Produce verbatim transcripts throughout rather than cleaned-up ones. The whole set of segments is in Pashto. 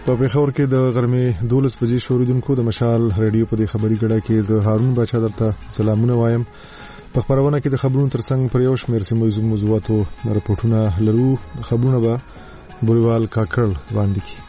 په پیښور کې د غرمې دولس بجې شوریدونکو د مشال رادیو په دې خبري کړه کې زه هارون بچا درته سلامونه وایم. په خبرونه کې د خبرونو ترڅنګ پر یو شمېر سیمه موضوعاتو راپورټونه لرو. خبرونه به بوریوال کاکړ وړاندې کړي.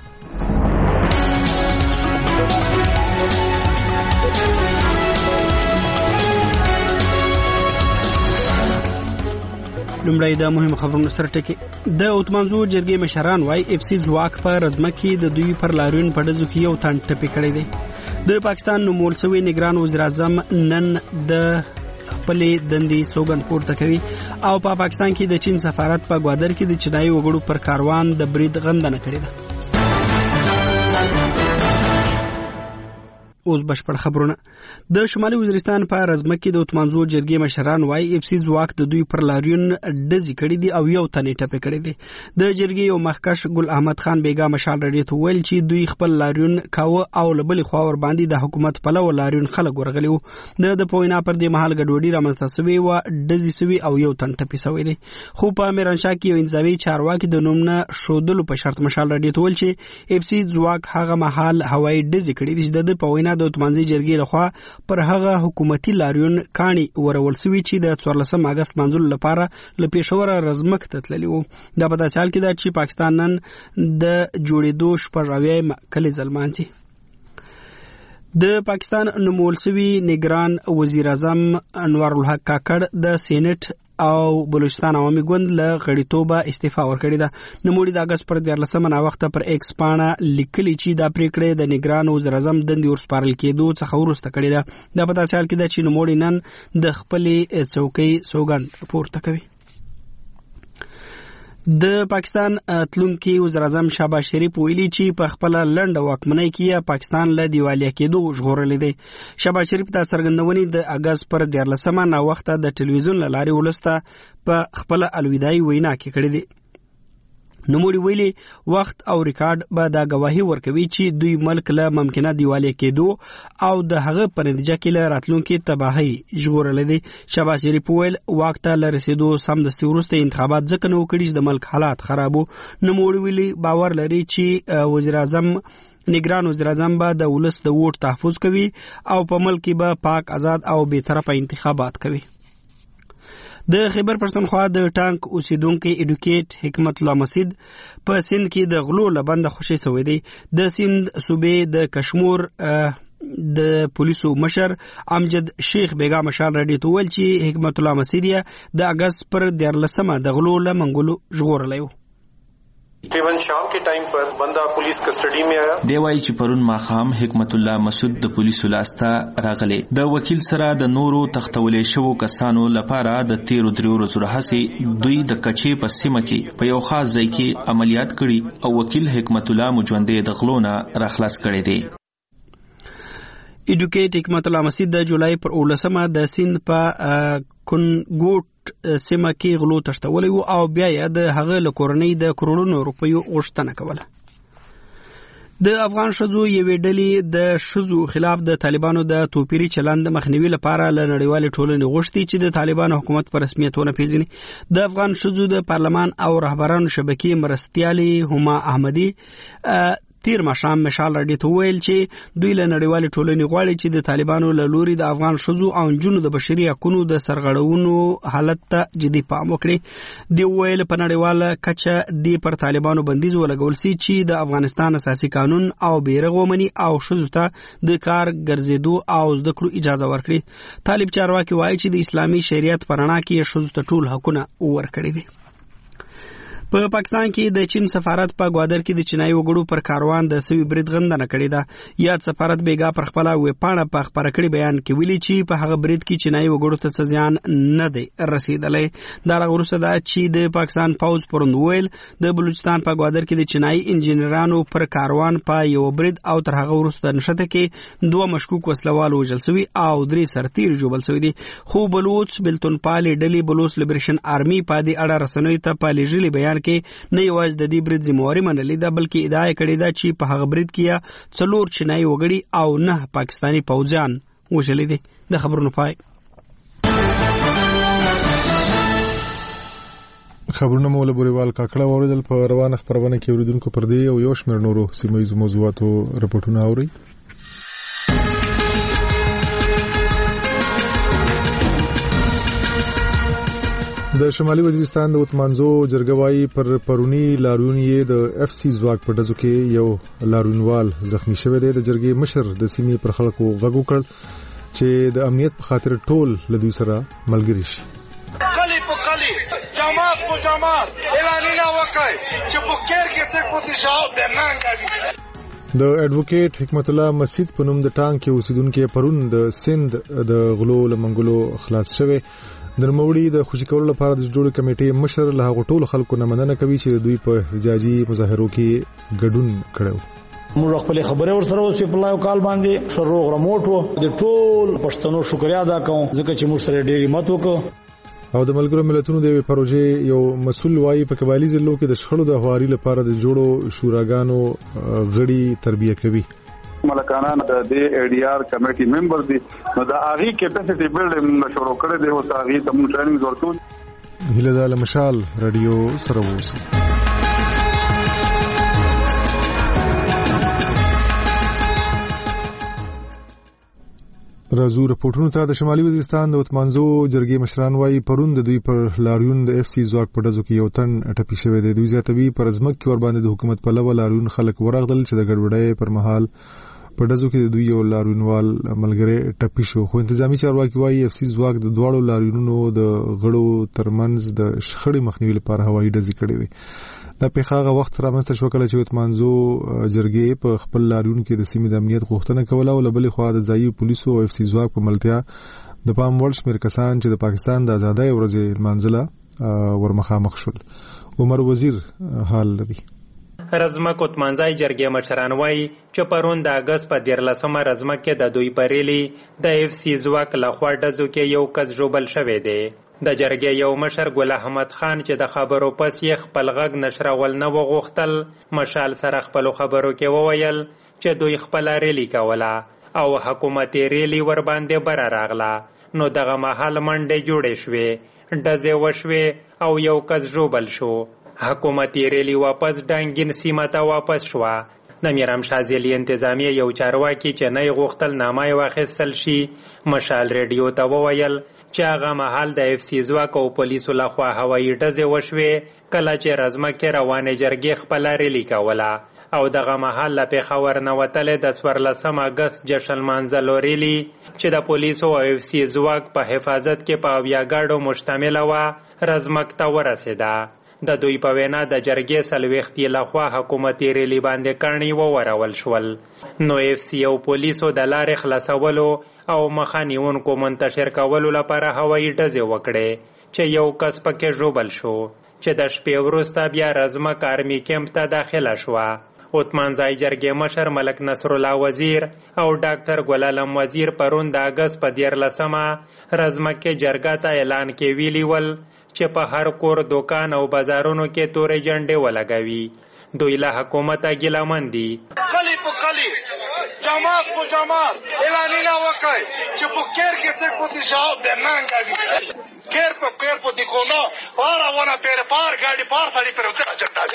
لومړی د مهم خبرونو سره ټکی. د اوتمانزو جرګې مشران وای اف سی ځواک په رزمه کې د دوی پر لاریون په ډزو کې یو تن ټپي کړی دی. د پاکستان نومول شوی نگران وزیر اعظم نن د خپلې دندې سوګند پورته کوي او په پا پاکستان کې د چین سفارت په ګوادر کې د چینایي وګړو پر کاروان د برید غندنه کړې ده. اوس بشپړ خبرونه. د شمالي وزیرستان په رزمه کې د اوتمانزو جرګې مشران وای اف سی ځواک د دوی پر لاریون ډزې کړې دي او یو تن ټپي کړی دی. د جرګې یو مخکش ګل احمد خان بیګا مشال رادیو ته ویل چې دوی خپل لاریون کاوه او لبل خو ور باندې د حکومت په لور لاریون خلک ورغلی وو. د د پوینا پر دې محل ګډوډي رامنځته شوی و ډزې شوی او یو تن ټپي شوی دی. خو په میرانشاه کې یو انځاوي چارواکي د نومنه شودلو په شرط مشال رادیو ته ویل چې اف سی ځواک هغه محل هوایي ډزې کړې دي چې د پوینا د اوتمانزي جرګې لخوا پر هغه حکومتي لاریون کاني ورول سوي چې د څوارلسم اگست منځل لپاره ل پېښور رزمک ته تللی وو. دا په داسې حال کې ده چې پاکستان نن د جوړېدو شپږاوی کلي ځلمانځي. د پاکستان نومول شوی نگران وزیر اعظم انوار الحق کاکړ د سینټ او بلوچستان عوامي ګوند له غړیتوبه استعفا ورکړې ده. نوموړي د اگست پر دیارلسمه نا وخت پر ایکس پاڼه لیکلي چې دا پریکړه د نگران وزیر اعظم دندې ورسپارل کېدو څخه وروسته کړې ده. دا په داسې حال کې ده چې نوموړي نن د خپلې څوکۍ سوګند پورته کوي. د پاکستان تلونکي وزیر اعظم شهباز شریف ویلي چې په خپل لنډه واکمنۍ کې پاکستان له دیوالیا کېدو ژغورلی دی. شهباز شریف د څرګندونې د اگست پر دیارلسمه نا وخت د ټلویزیون له لارې ولسته په خپل الوداعي وینا کې کړې دی. نوموړي ویلي وخت او ریکارډ به دا گواهی ورکوي چې دوی ملک له ممکنه دیوالیا کېدو او د هغه په نتیجه کې له راتلونکي تباهي ژغورلی دی. شهباز شریف ویل واک ته له رسېدو سمدستي وروسته انتخابات ځکه نه وکړي چې د ملک حالات خرابو. نوموړي ویلي باور لري چې وزیر اعظم نگران وزیر اعظم به د ولس د ووټ تحفظ کوي او په ملک کې به پاک آزاد او بیطرفه انتخابات کوي. د خیبر پښتونخوا د ټانک اوسیدونکو ایډوکیټ حکمت الله مسید په سند کې د غلو لبند خوشي شوی دی. د سند صوبې د کشمور د پولیسو مشر امجد شیخ بیگا مشال رادیو ته ویل چې حکمت الله مسید د اگست پر دیارلسمه د غلو لمنګلو ژغورلی و. تقریباً شام کے ٹائم پر بندہ پولیس کسٹڈی میں آیا. دی وایي چې پرون ماښام حکمت الله مسعود د پولیسو لاسته راغلی. د وکیل سره د نورو تختولې شوو کسانو لپاره د تیرو دریو ورځو راهیسې دوی د کچې په سیمه کې په یو خاص ځای کې عملیات کړي او وکیل حکمت الله مجوندې د غلو نه راخلاص کړی دی. ایډوکیټ حکمت الله مسید د جولای پر اولسمه د سیند په کنګوټ سیمه کې غلو تښتولی و او بیا یې د هغه له کورنۍ د کروڑونو روپیو غوښتنه کوله. د افغان ښځو یوې ډلې د ښځو خلاف د طالبانو د توپیري چلند مخنیوي لپاره له نړیوالې ټولنې غوښتي چې د طالبانو حکومت په رسمیت ونه پیژني. د افغان ښځو د پارلمان او رهبرانو شبکې مرستیالې هما احمدي تیر ماښام مشال رادیو ته ویل چې دوی له نړیوالې ټولنې غواړي چې د طالبانو له لوري د افغان ښځو او نجونو د بشري حقونو د سرغړونو حالت ته جدي پام وکړي. دی ویل په نړیواله کچه دی پر طالبانو بندیز ولګول سي چې د افغانستان اساسي قانون او بیرغ ومني او ښځو ته د کار ګرځېدو او زده کړو اجازه ورکړي. طالب چارواکي وایي چې د اسلامي شریعت په رڼا کې ښځو ته ټول حقونه ورکړي دي. په پاکستان کې د چین سفارت په ګوادر کې د چینایي وګړو پر کاروان د سوي برید غندنه کړې ده. یاد سفارت بیګا پر خپل ویبپاڼه په خبره کړي بیان کې ویلي چې په هغه برید کې چینایي وګړو ته څه زیان نه دی رسیدلی. دا وروسته ده چې د پاکستان پوځ پروند ویل د بلوچستان په ګوادر کې د چینایي انجینرانو پر کاروان په یو برید او تر هغه وروسته نشته کې دوه مشکوک وسلوال وژل شوي او درې سرتیر ژوبل شوي دي. خو بلوچ بلتون پالې ډلې بلوچ لیبریشن آرمي په دې اړه رسنیو ته په لیږلي بیان کې نه یوازې د دې برید ذمہواري منلې ده بلکې ادعا یې کړې ده چې په هغه برید کې څلور چینایي وګړي او نه پاکستاني پوځیان وژلي دي. د خبرونو پای. خبرونه مولا بوريوال کاکړه اوریدل. په روانه خبرونه کې اوریدونکو پر دې او یو شمېر نورو سیمه‌ییزو موضوعاتو رپورټونه اوري. د شمالي وزیرستان د وتمانزو جرګوای پر پرونی لاریونی د اف سی ځواک په دزو کې یو لاریونوال زخمی شوی دی. د جرګې مشر د سیمې پر خلکو غږ وکړ چې د امنیت په خاطر ټول له دوی سره ملګري شي. کلی په کلی جماعت په جماعت اعلانونه وکړي چې په کېر کې څه کوتي شاو د نن کوي. د ایڈوکیټ حکمت الله مسجد په نوم د ټانک کې اوسیدونکو پرون د سند د غلو لمنګلو خلاص شوه. د نوموړي د خوشی کولو لپاره د جوړ کمیټې مشر له هغو ټولو خلکو نه مننه کوي چې دوی په احتجاجي مظاهرو کې ګډون کړو. موږ خپل خبره ورسره اوس په لایو کال باندې شروع غرموټو د ټول پښتنو شکریا ادا کوم ځکه چې موږ سره ډېری مت وکړو. او د ملګرو ملتونو د پروژې یو مسول وايي په قبایلی ضلعو کې د شخړو د هواري لپاره د جوړو شوراګانو غړي تربیه کوي. ملکانان د دې ای ډی آر کمیټي ممبر دي نو دا اغي کیپاسټي بیلډینګ شروع کړی دی او اغي ته موږ ټریننګ ورکوو. هله د مشال رادیو سره ووسی. رازو رپورټونو ته د شمالي وزیرستان د وتمانزو جرګې مشران وايي پرون د دوی پر لاریون د اف سی ځواک په دزو کې یو تن ټپي شوی دی. دوی زیاتوي پر ازمک کې ور باندې د حکومت په لور لاریون خلک ورغدل چې د ګډوډۍ پر مهال په دزو کې د دوی یو لاریونوال ملګری ټپي شو. خو انتظامی چارواکي وايي اف سی ځواک د دواړو لاریونونو د غړو ترمنځ د شخړې مخنیوي لپاره هوایي ډزې کړې وي. دا په هغه وخت رامنځته شو کله چې وتمانزو جرګې په خپل لاریون کې د سیمې د امنیت غوښتنه کوله او لبلې خوا د ځایي پولیسو او اف سی ځواک په ملتیا د پام وړ شمېر کسان چې د پاکستان د آزادۍ ورځې لمانځله ورمخامخ شول. عمر وزیر حال لري. رزمک وتمانزای جرګې مشران وایي چې پرون د اگست په دیارلسمه رزمک کې د دوی پریلی د اف سی ځواک لخوا ډزو کې یو کس ژوبل شوی دی. د جرګې یو مشر ګل احمد خان چې د خبرو پس یې خپل غږ نشرول نه وغوښتل مشال سره خپل خبرو کې وویل چې دوی خپل ریلی کوله او حکومت ریلی ور باندې بر راغله نو دغه محل منډه جوړې شوې ډزې وشوې او یو کس ژوبل شو. حکومت ریلی واپس ډانګین سیمه ته واپس شوه. د میرام شازیلی انتظامیه یو چارواکي چې نه غوښتل نامه واخیستل شي مشال ریډیو ته وویل چې هغه محل د اف سی ځواک او پولیسو لخوا هوایي ډزې وشوې کله چې رزمک کې روانې جرګې خپله ریلي کوله او دغه محل له پېښور نه وتلې د څوارلسم اګست جشن لمانځلو ریلي چې د پولیسو او اف سی ځواک په حفاظت کې په اویا ګاډو مشتمله وه رزمک ته ورسېده. د دوی په وینا د جرګې څلوېښتې لخوا حکومتي ریلي باندې کاڼي وورول شول نو اف سی او پولیسو د لارې خلاصولو او مخه نیونکو منتشر کولو لپاره هوایي ډزې وکړې چې یو کس پکې ژوبل شو چې د شپې وروسته بیا رزمک آرمي کیمپ ته داخله شوه. وتمانزای جرګې مشر ملک نصر الله وزیر او ډاکټر ګل عالم وزیر پرون د اگست په دیارلسمه رزمک کې جرګه ته اعلان کې ویلي ول چې په هر کور دوکان او بازارونو کې تورې جنډې ولګوي. دوی له حکومته ګیلمن دي. کلی په کلی جماعت په جماعت اعلانونه وکړي چې په کېر کې څه کوتي شاو د نن کوي کېر په پیر په دیکونو پارا ونه پیر پار ګاډي پار سړی پر وځه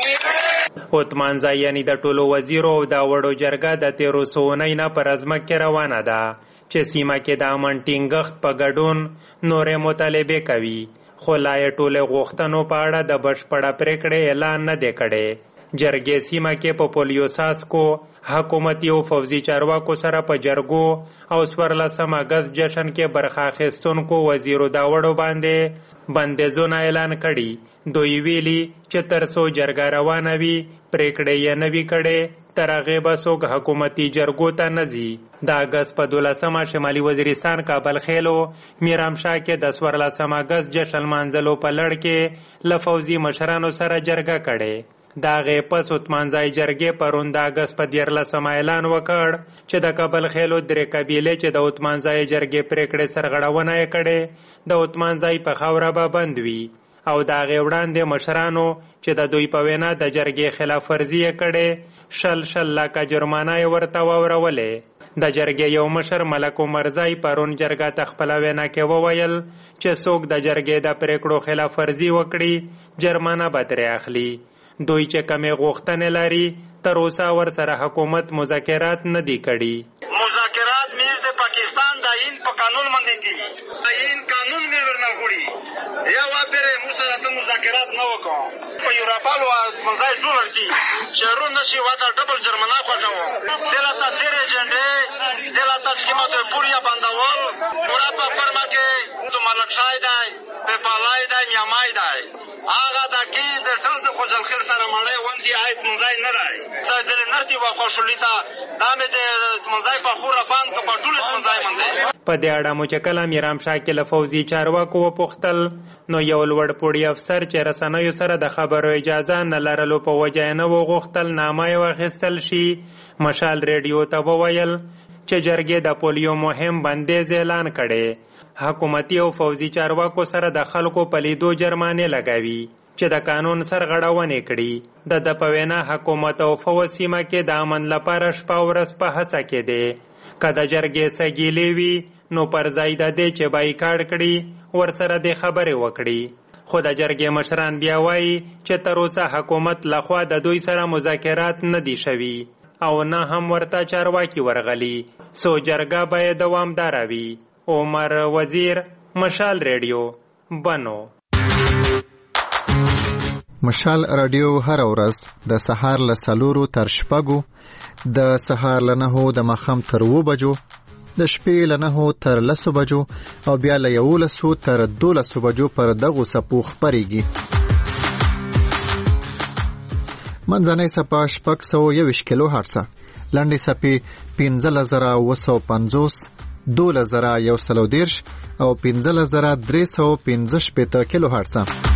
چټا. وتمانزای یعنی د ټولو وزیرو او د وړو جرګه د تیرو سوونۍ نه پر ازمک کې روانه ده چې سیمه کې د امن ټینګښت په ګډون نورې مطالبې کوي خو لا یې ټولې غوښتنو په اړه د بشپړه پرېکړې اعلان نه دی کړی. جرګې سیمه کې په پولیو ساسکو حکومتي او فوزي چارواکو سره په جرګو او څوارلسم اګست جشن کې برخه اخیستونکو وزیرو دا وړو باندې بندیزونه اعلان کړي. دوی ویلي چې تر څو جرګه روانه وي پرېکړې یې نه وي کړې تر هغې به څوک حکومتي جرګو ته نه ځي. د اګست په دولسمه شمالي وزیرستان کابل خیلو میرامشاه کې د څوارلسم اګست جشن لمانځلو په لړ کې له فوزي مشرانو سره جرګه کړې. د هغې پس وتمانزای جرګې پرون د اګست په دیارلسمه اعلان وکړ چې د کابل خیلو درې قبیلې چې د وتمانزای جرګې پرېکړې سرغړونه یې کړې د وتمانزای په خاوره به بند وي او د هغې وړاندې مشرانو چې د دوی په وینا د جرګې خلاف ورزي یې کړې شل شل لاکه جرمانه یې ورته واورولې. د جرګې یو مشر ملک عمرزی پرون جرګه ته خپله وینا کې وویل چې څوک د جرګې د پریکړو خلاف ورزي وکړي جرمانه به ترې اخلي. دوی چې کمې غوښتنې لري تر اوسه ورسره حکومت مذاکرات نه دي کړي. مذاکرات میز د پاکستان د آئین په قانون باندې دي. آئین قانون مې ورنه غوړي یا وابره مو سره ته مذاکرات نه وکړو. په یورپالو منځای ټول ورتي شهرون نشي واته ډبل جرمانه خوښو. دلته تیرې جنډې دلته سکیمه ته پوریا باندول پورا په فرما کې تو ملک شای دی په پالای دی میامای دی هغه د کې د ټول د خوځل خیر سره مړې وندي آیت منځای نه راي دا د نرتي واخو شولیتا دا مې د منځای په خوره باندې په ټول منځای باندې. په دې اړه مو چې کله میرام شاکل فوزي چارواکو وپوښتل نو یو لوړ پوړی افسر چې رسنیو سره د خبرو اجازه نه لرلو په وجه نه وغوښتل نامه یې واخیستل شي. مشال ریډیو ته وویل چې جرګې د پولیو مهم بندیز اعلان کړي. حکومتي او فوزي چارواکو سره د خلکو په لیدو جرمانې لګوي چې د قانون سرغړونې کړي. د د په وینا حکومت او فوز سیمه کې د امن لپاره شپه ورځ په هڅه کې دی. که د جرګې سګیلې وي نو پر ځای د دې چې بایکاټ کړي ورسره د خبرې وکړي. خو د جرګې مشران بیا وایي چې تر اوسه حکومت لخوا د دوی سره مذاکرات نه دي شوي او نه هم ورته چارواکي ورغلي. سو جرګه باید دوامداره وي. عمر وزیر، مشال ریډیو، بنو. مشال رادیو هر ورځ د سهار له څلورو تر شپږو، د سهار له نهو د ماښام تر اوو بجو، د شپې له نهو تر لسو بجو او بیا له یولسو تر دولسو بجو پر دغو څپو خپرېږي. منځنۍ څپه شپږ سوه یوویشت کیلو هرڅه، لنډې څپې پنځلس زره اووه سوه پنځوس، دولس زره یو سل او دېرش او پنځلس زره درې سوه پنځه شپېته کیلو هرڅه.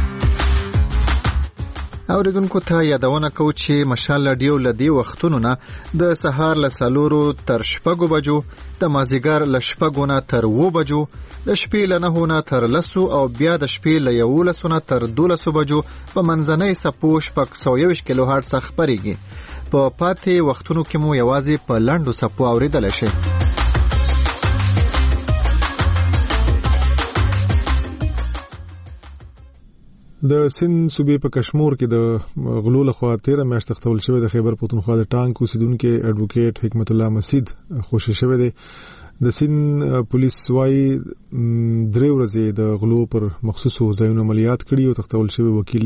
اوریدونکو ته یادونه کوو چې مشال رادیو له دې وختونو نه د سهار له څلورو تر شپږو بجو، د مازدیګر له شپږو نه تر اوو بجو، د شپې له نهو نه تر لسو او بیا د شپې له یولسو نه تر دولسو بجو په منځنۍ څپو شپږ سوه یوویشت کیلو هرڅه خپرېږي. په پاتې وختونو کې مو یوازې په لنډو څپو اورېدلی شئ. د سند صوبې په کشمور کې د غلو لخوا تیره میاشت تختول شوی د خیبر پختونخوا د ټانک اوسیدونکي اډوکیټ حکمت الله مسید خوشی شوی دی. د سند پولیس وايي درې ورځې د غلو پر مخصوصو ځایونو عملیات کړي او تختول شوی وکیل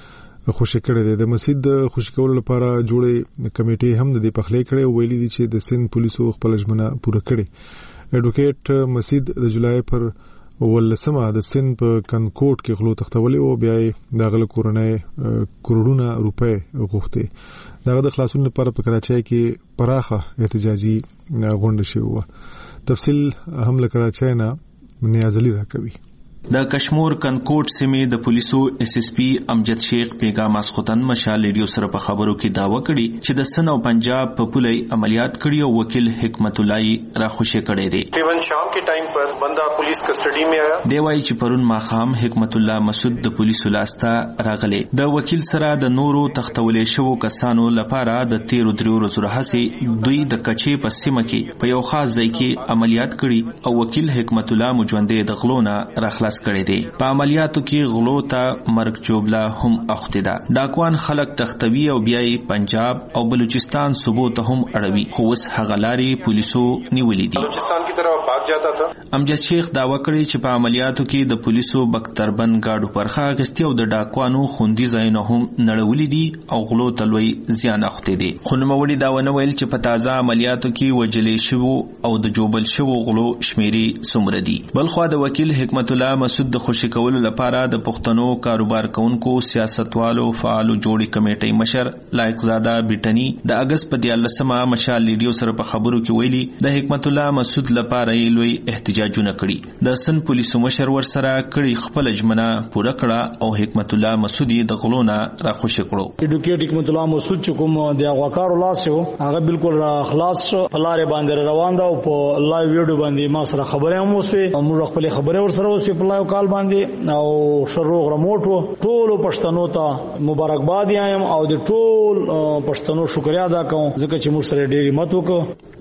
خوشی کړی دی. د مسید د خوشی کولو لپاره جوړې کمیټې هم د دې پخلی کړي او ویلي دي چې د سند پولیسو خپل ژمنه پوره کړي. اډوکیټ مسید د جولای پر ولسمه د سند په کنکوټ کې غلو تختولې او بیا یې د غلو کورنۍ کروڑونه روپۍ غوښتي. دغه د خلاصون لپاره په کراچۍ کې پراخه احتجاجي غونډه شوې وه. تفصیل هم له کراچۍ نه نیاز علي راکوي. د کشمور کنکوټ سیمې د پولیسو اس اس پی امجد شیخ پیغام اسخوتن مشال ریډیو سره په خبرو کې داوا کړي چې د سن او پنجاب په پولي عملیات کړي او وکیل حکمت الله را خوشی کړي دي. تقریبا شام کے ٹائم پر بندہ پولیس کسٹڈی میں آیا. دی وايي چې پرون ماخام حکمت الله مسعود د پولیسو لاسته راغلي. د وکیل سره د نورو تختولې شوو کسانو لپاره د تیرو دریو ورځو راهسي دوی د کچې په سیمه کې په یو خاص ځای کې عملیات کړي او وکیل حکمت الله مجوندې د غلونه راخلاص کړي دي. په عملیاتو کې غلو ته مرګ جوړه هم اخته ده. ډاکوان خلک تختوي او بیا پنجاب او بلوچستان صوبو ته هم اړوي. خو اوس هغه لارې پولیسو نیولې دي. بلوچستان کی طرف بھاگ جاتا تھا. امجد شیخ داوا کړی چې په عملیاتو کې د پولیسو بختربن گاډو پرخه غستی او د ډاکوانو خوندي ځایونه هم نړولې دي او غلو ته لوی زیان اخته دي. خو نوموړي دا ونه ویل چې په تازه عملیاتو کې وجلې شوو او د جوبل شوو غلو شمیري څومره دي. بلخو د وکیل حکمت الله مسعود د خوشی کولو لپاره د پښتنو کاروبار کوونکو سیاستوالو فعالو جوړی کمیټې مشر لایق زاده بیٹنی د اگست په دیارلسمه مشال ریډیو سره په خبرو کې ویلي د حکمت الله مسعود لپاره لوی احتجاجونه کړي. د سن پولیسو مشر ور سره کړي خپل ژمنه پوره کړه او حکمت الله مسعود د غلونه را خوشی کړو. اډوکیټ حکمت الله مسعود چې کوم د غوکارو لاسو هغه بالکل را خلاص په لارې باندې روان ده او په لایو ویډیو باندې ما سره خبرې هم وسوي. موږ خپل خبرې ور سره وسوي په لایو کال باندې او شروع رموټو ټول پښتنو ته مبارکباد یم او د ټول پښتنو شکریا ادا کوم ځکه چې موږ سره ډېری مت وکړو.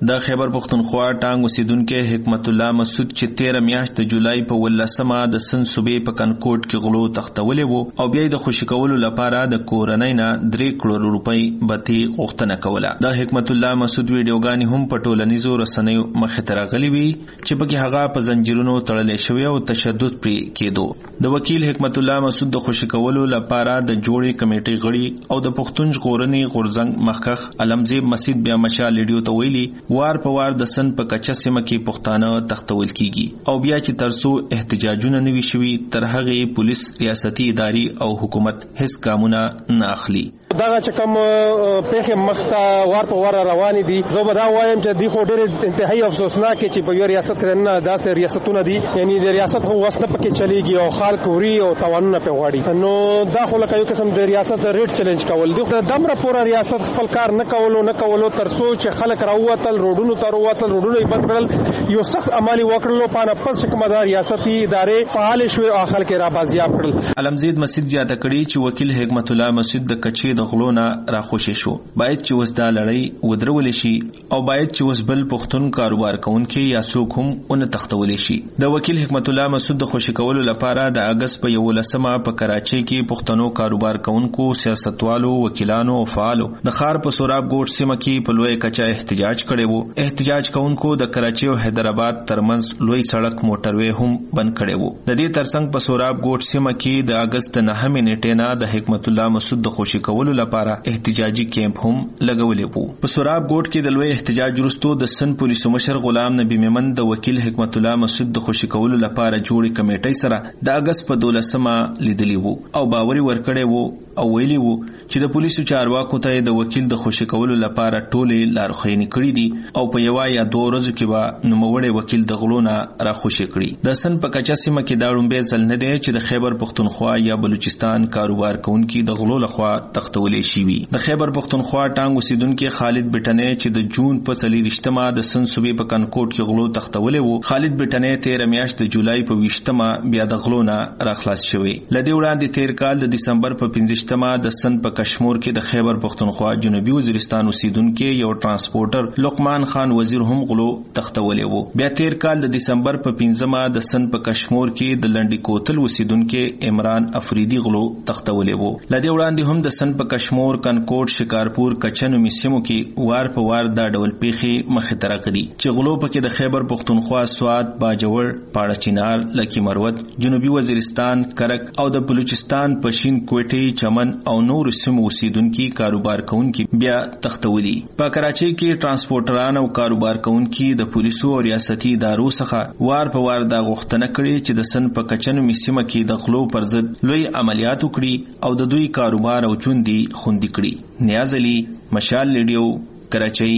د خیبر پختونخوا ټانګ اوسیدونکو حکمت الله مسعود چې تیره میاشت د جولای په ولسمه د سن صوبې په کنکوټ کې غلو تختولې وو او بیا د خوشی کولو لپاره د کورنۍ نه درې کروڑ روپۍ بتی غوښتنه کوله. د حکمت الله مسعود ویډیوګانې هم په ټولنیزو رسنیو مخې ته راغلي وي چې پکې هغه په زنجیرونو تړلې شوی او تشدد پرې کېدو. د وکیل حکمت الله مسعود د خوشی کولو لپاره د جوړې کمیټې غړي او د پښتون ژغورنې غورځنګ مخکخ علمزیب مسعود بیا مشال لیډیو ته ویلي وار په وار د سن په کچه سیمه کې پښتانه تختول کیږي او بیا چې ترڅو احتجاجونه نوي شوي تر هغه پولیس ریاستي ادارې او حکومت هیڅ ګامونه نه اخلي. دغه چې کوم پیښې مخته وار په وار روانې دي زه به دا وایم چې دی خو ډېر انتهایی افسوسناک چې په یو ریاست کې نه داسې ریاستونه دي یعنی د ریاست هو وسنه پکې چلیږي او خلک وري او توانونه په غواړي نو دا خو لکه یو قسم د ریاست ریټ چیلنج کول دي. د دمره پورا ریاست خپل کار نه کولو نه کولو ترڅو چې خلک راووتل روډونو ته راووتل روډونه یې بند کړل یو سخت عملی وکړلو په پس چې کومه د ریاستي ادارې فعال شوې او خلک را بازیاب کړل. علمزید مسعود زیاته کړي چې وکیل حکمت الله مسعود د کچې د غلونه راخوشې شو باید چې وسدا لړۍ ودرول شي او باید چې وسبل پښتون کاروبار کوونکي یا څوک هم اون تختول شي. د وکیل حکمت الله مسعود د خوشی کولو لپاره د اگست په یولسمه په کراچۍ کې پښتنو کاروبار کوونکو سیاستوالو وکیلانو او فعالو د خار په سوراب ګوټ سیمه کې په لوی کچا احتجاج کړي وو. احتجاج کوونکو د کراچۍ او حیدرآباد ترمنځ لوی سړک موټروي هم بند کړي وو. د دې ترڅنګ په سوراب ګوټ سیمه کې د اگست نهمې نیټې نه د حکمت الله مسعود د خوشی کولو لپاره احتجاجي کیمپ هم لګولې وو. په سوراب ګوټ کې د لوی احتجاج وروسته د سن پولیسو مشر غلام نبی میمن د وکیل حکمت الله مسعود د خوشی کولو لپاره جوړې کمیټې سره د اگست په دولسمه لیدلی وو او باوري ورکړې وو او ویلي وو چې د پولیسو چارواکو ته د وکیل د خوشی کولو لپاره ټولې لارښوونې کړې دي او په یو یا دوه ورځو کې به نوموړی وکیل د غلونه را خوشی کړي. د سن په کچا سیمه کې دا لومبه ځل نه دی چې د خیبر پختونخوا یا بلوچستان کاروبار کوونکي د غلو لخوا تختولې شي وي. د خیبر پختونخوا ټانګ اوسیدونکو خالد بټنې چې د جون په څلورشتمه د سن صوبې په کنکوټ کې غلو تختولې وو. خالد بټنې تیره میاشت د جولای په ویشتمه بیا د غلو نه راخلاص شوی. لدی وړاندې تیر کال د دسمبر په پنځشتمه د سن په کشمیر کې د خیبر پختونخوا جنوبي وزیرستان اوسیدونکو یو ترانسپورټر لقمان خان وزیر هم غلو تختولې وو. بیا تیر کال د دسمبر په پنځمه د سن په کشمیر کې د لنډی کوتل اوسیدونکو عمران افریدي غلو تختولې وو. لدی وړاندې هم د سن په کشمیر کنکوټ شکارپور کچن میسمو کې وار په وار دا ډول پیخي مخ ته راغلي چې غلو پکې د خیبر پختونخوا سواد باجوړ پاړه چینار لکی مروت جنوبي وزیرستان کرک او د بلوچستان پشین کوټي چمن او نور سیمو اوسیدونکو کاروبار کوونکي بیا تختولي. په کراچۍ کې ترانسپورټران او کاروبار کوونکي د پولیسو او ریاستي ادارو څخه وار په وار دا غوښتنه کړې چې د سن په کچن میسمه کې د غلو پر ضد لوی عملیات وکړي او د دوی کاروبار او چوندي خوندي کړي. نیاز علی مشال لیډیو کراچۍ.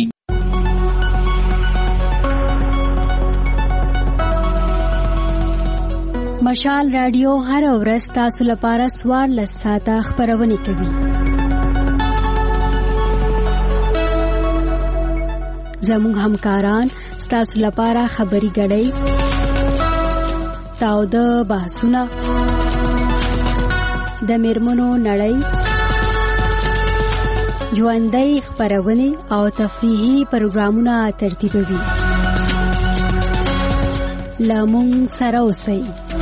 مشال رادیو هر ورځ تاسو لپاره سوار لساته خبرونه کوي. زموږ همکاران تاسو لپاره خبري غړي تاو د بحثونه د میرمنو نړۍ ژوندۍ خبرونه او تفریحي پروګرامونه ترتیبوي. لامون سره اوسئ.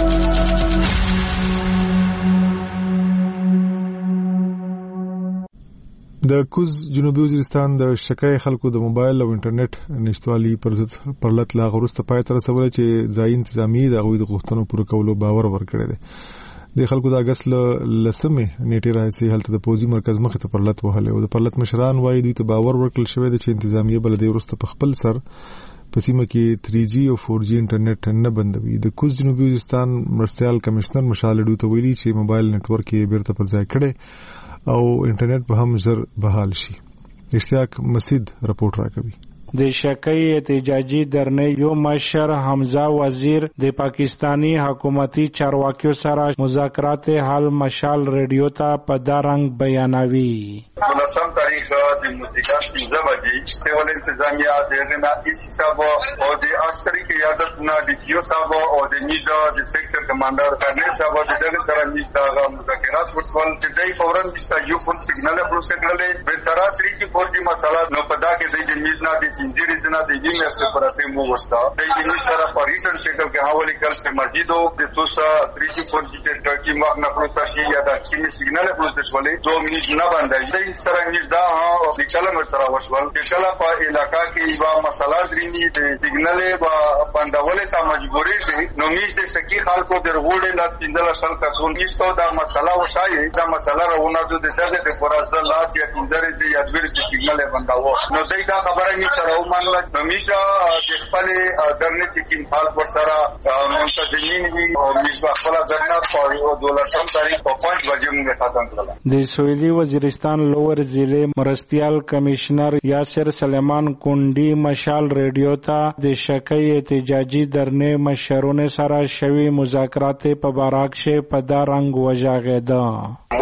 د کوز جنوبي وزیرستان د شکای خلکو د موبایل او انټرنیټ نشټوالي پر ضد پرلط لا غروسته پای تر رسول چې ځای انتظامی د غوښتنو غوښتنو پوره کولو باور ورکړي دي. د خلکو د اگست لسمه نیټه راځي هلته د پوزي مرکز مخ ته پرلط وهله او د پرلط مشران وایي دوی ته باور ورکړل شوی دی چې انتظامی بلدي ورسته په خپل سر په سیمه کې تھری جی او فور جی انټرنیټ نه بندوي. د کوز جنوبي وزیرستان مرستيال کمشنر مشال ډو ته ویلي چې موبایل نتورک یې بیرته پر ځای کړي او انټرنیټ به هم زر بحال شي. اشتیاق مسعود رپورټ راکوي. د شکای احتجاجي درنې یو مشر حمزه وزیر د پاکستانی حکومتي چارواکیو سره مذاکرات حل مشال ریډیو ته په دارنګ بیانوي. ولسم تاریخ د مدیریت پنځه بجې سیول انتظامیه د رنا اس حساب او د عسکري قیادت نه د یو صاحب او د میزا د سیکټر ډیویژن کمانډر کرنل صاحب د دغه سره نشته مذاکرات وشول چې دای فورن د یو فون سیګنال پروسه کړلې به تر سری کی فورجی مسله نو پدا کې د میزنا د چینجری نه د دې نسل پرته مو وستا د دې سره پریټن شکل کې حواله کول چې مسجدو د توسا تری فورجی چې کی ما نه پروسه شي یا د چینی سیګنال پروسه ولې دو میز نه باندې د سره نږدا ها د چلم سره وشول چې شلا په علاقہ کې وا مسله درینی د سیګنال با باندې ته مجبورې شي نو میز د سکی خلکو درغوړې لا پندل اصل کسون هیڅ دا مسله وشای دا مسله راونه د دغه د پرازد لاس یا کیندرې دی یا د سیګنال باندې نو دای دا خبره می سره ومنل همیشه د خپل درنه چې حال پر سره منتظمین وي او میزبا خپل درنه په دولسم تاریخ په پنځه بجې موږ ختم کړل. د سویلی وزیرستان لوور ضلع مرستیال کمشنر یاسر سلیمان کونډي مشال ریډیو ته د شکای احتجاجي درنه مشرونه سره شوی مذاکرات په باراکشه په دا رنگ وژاغېده.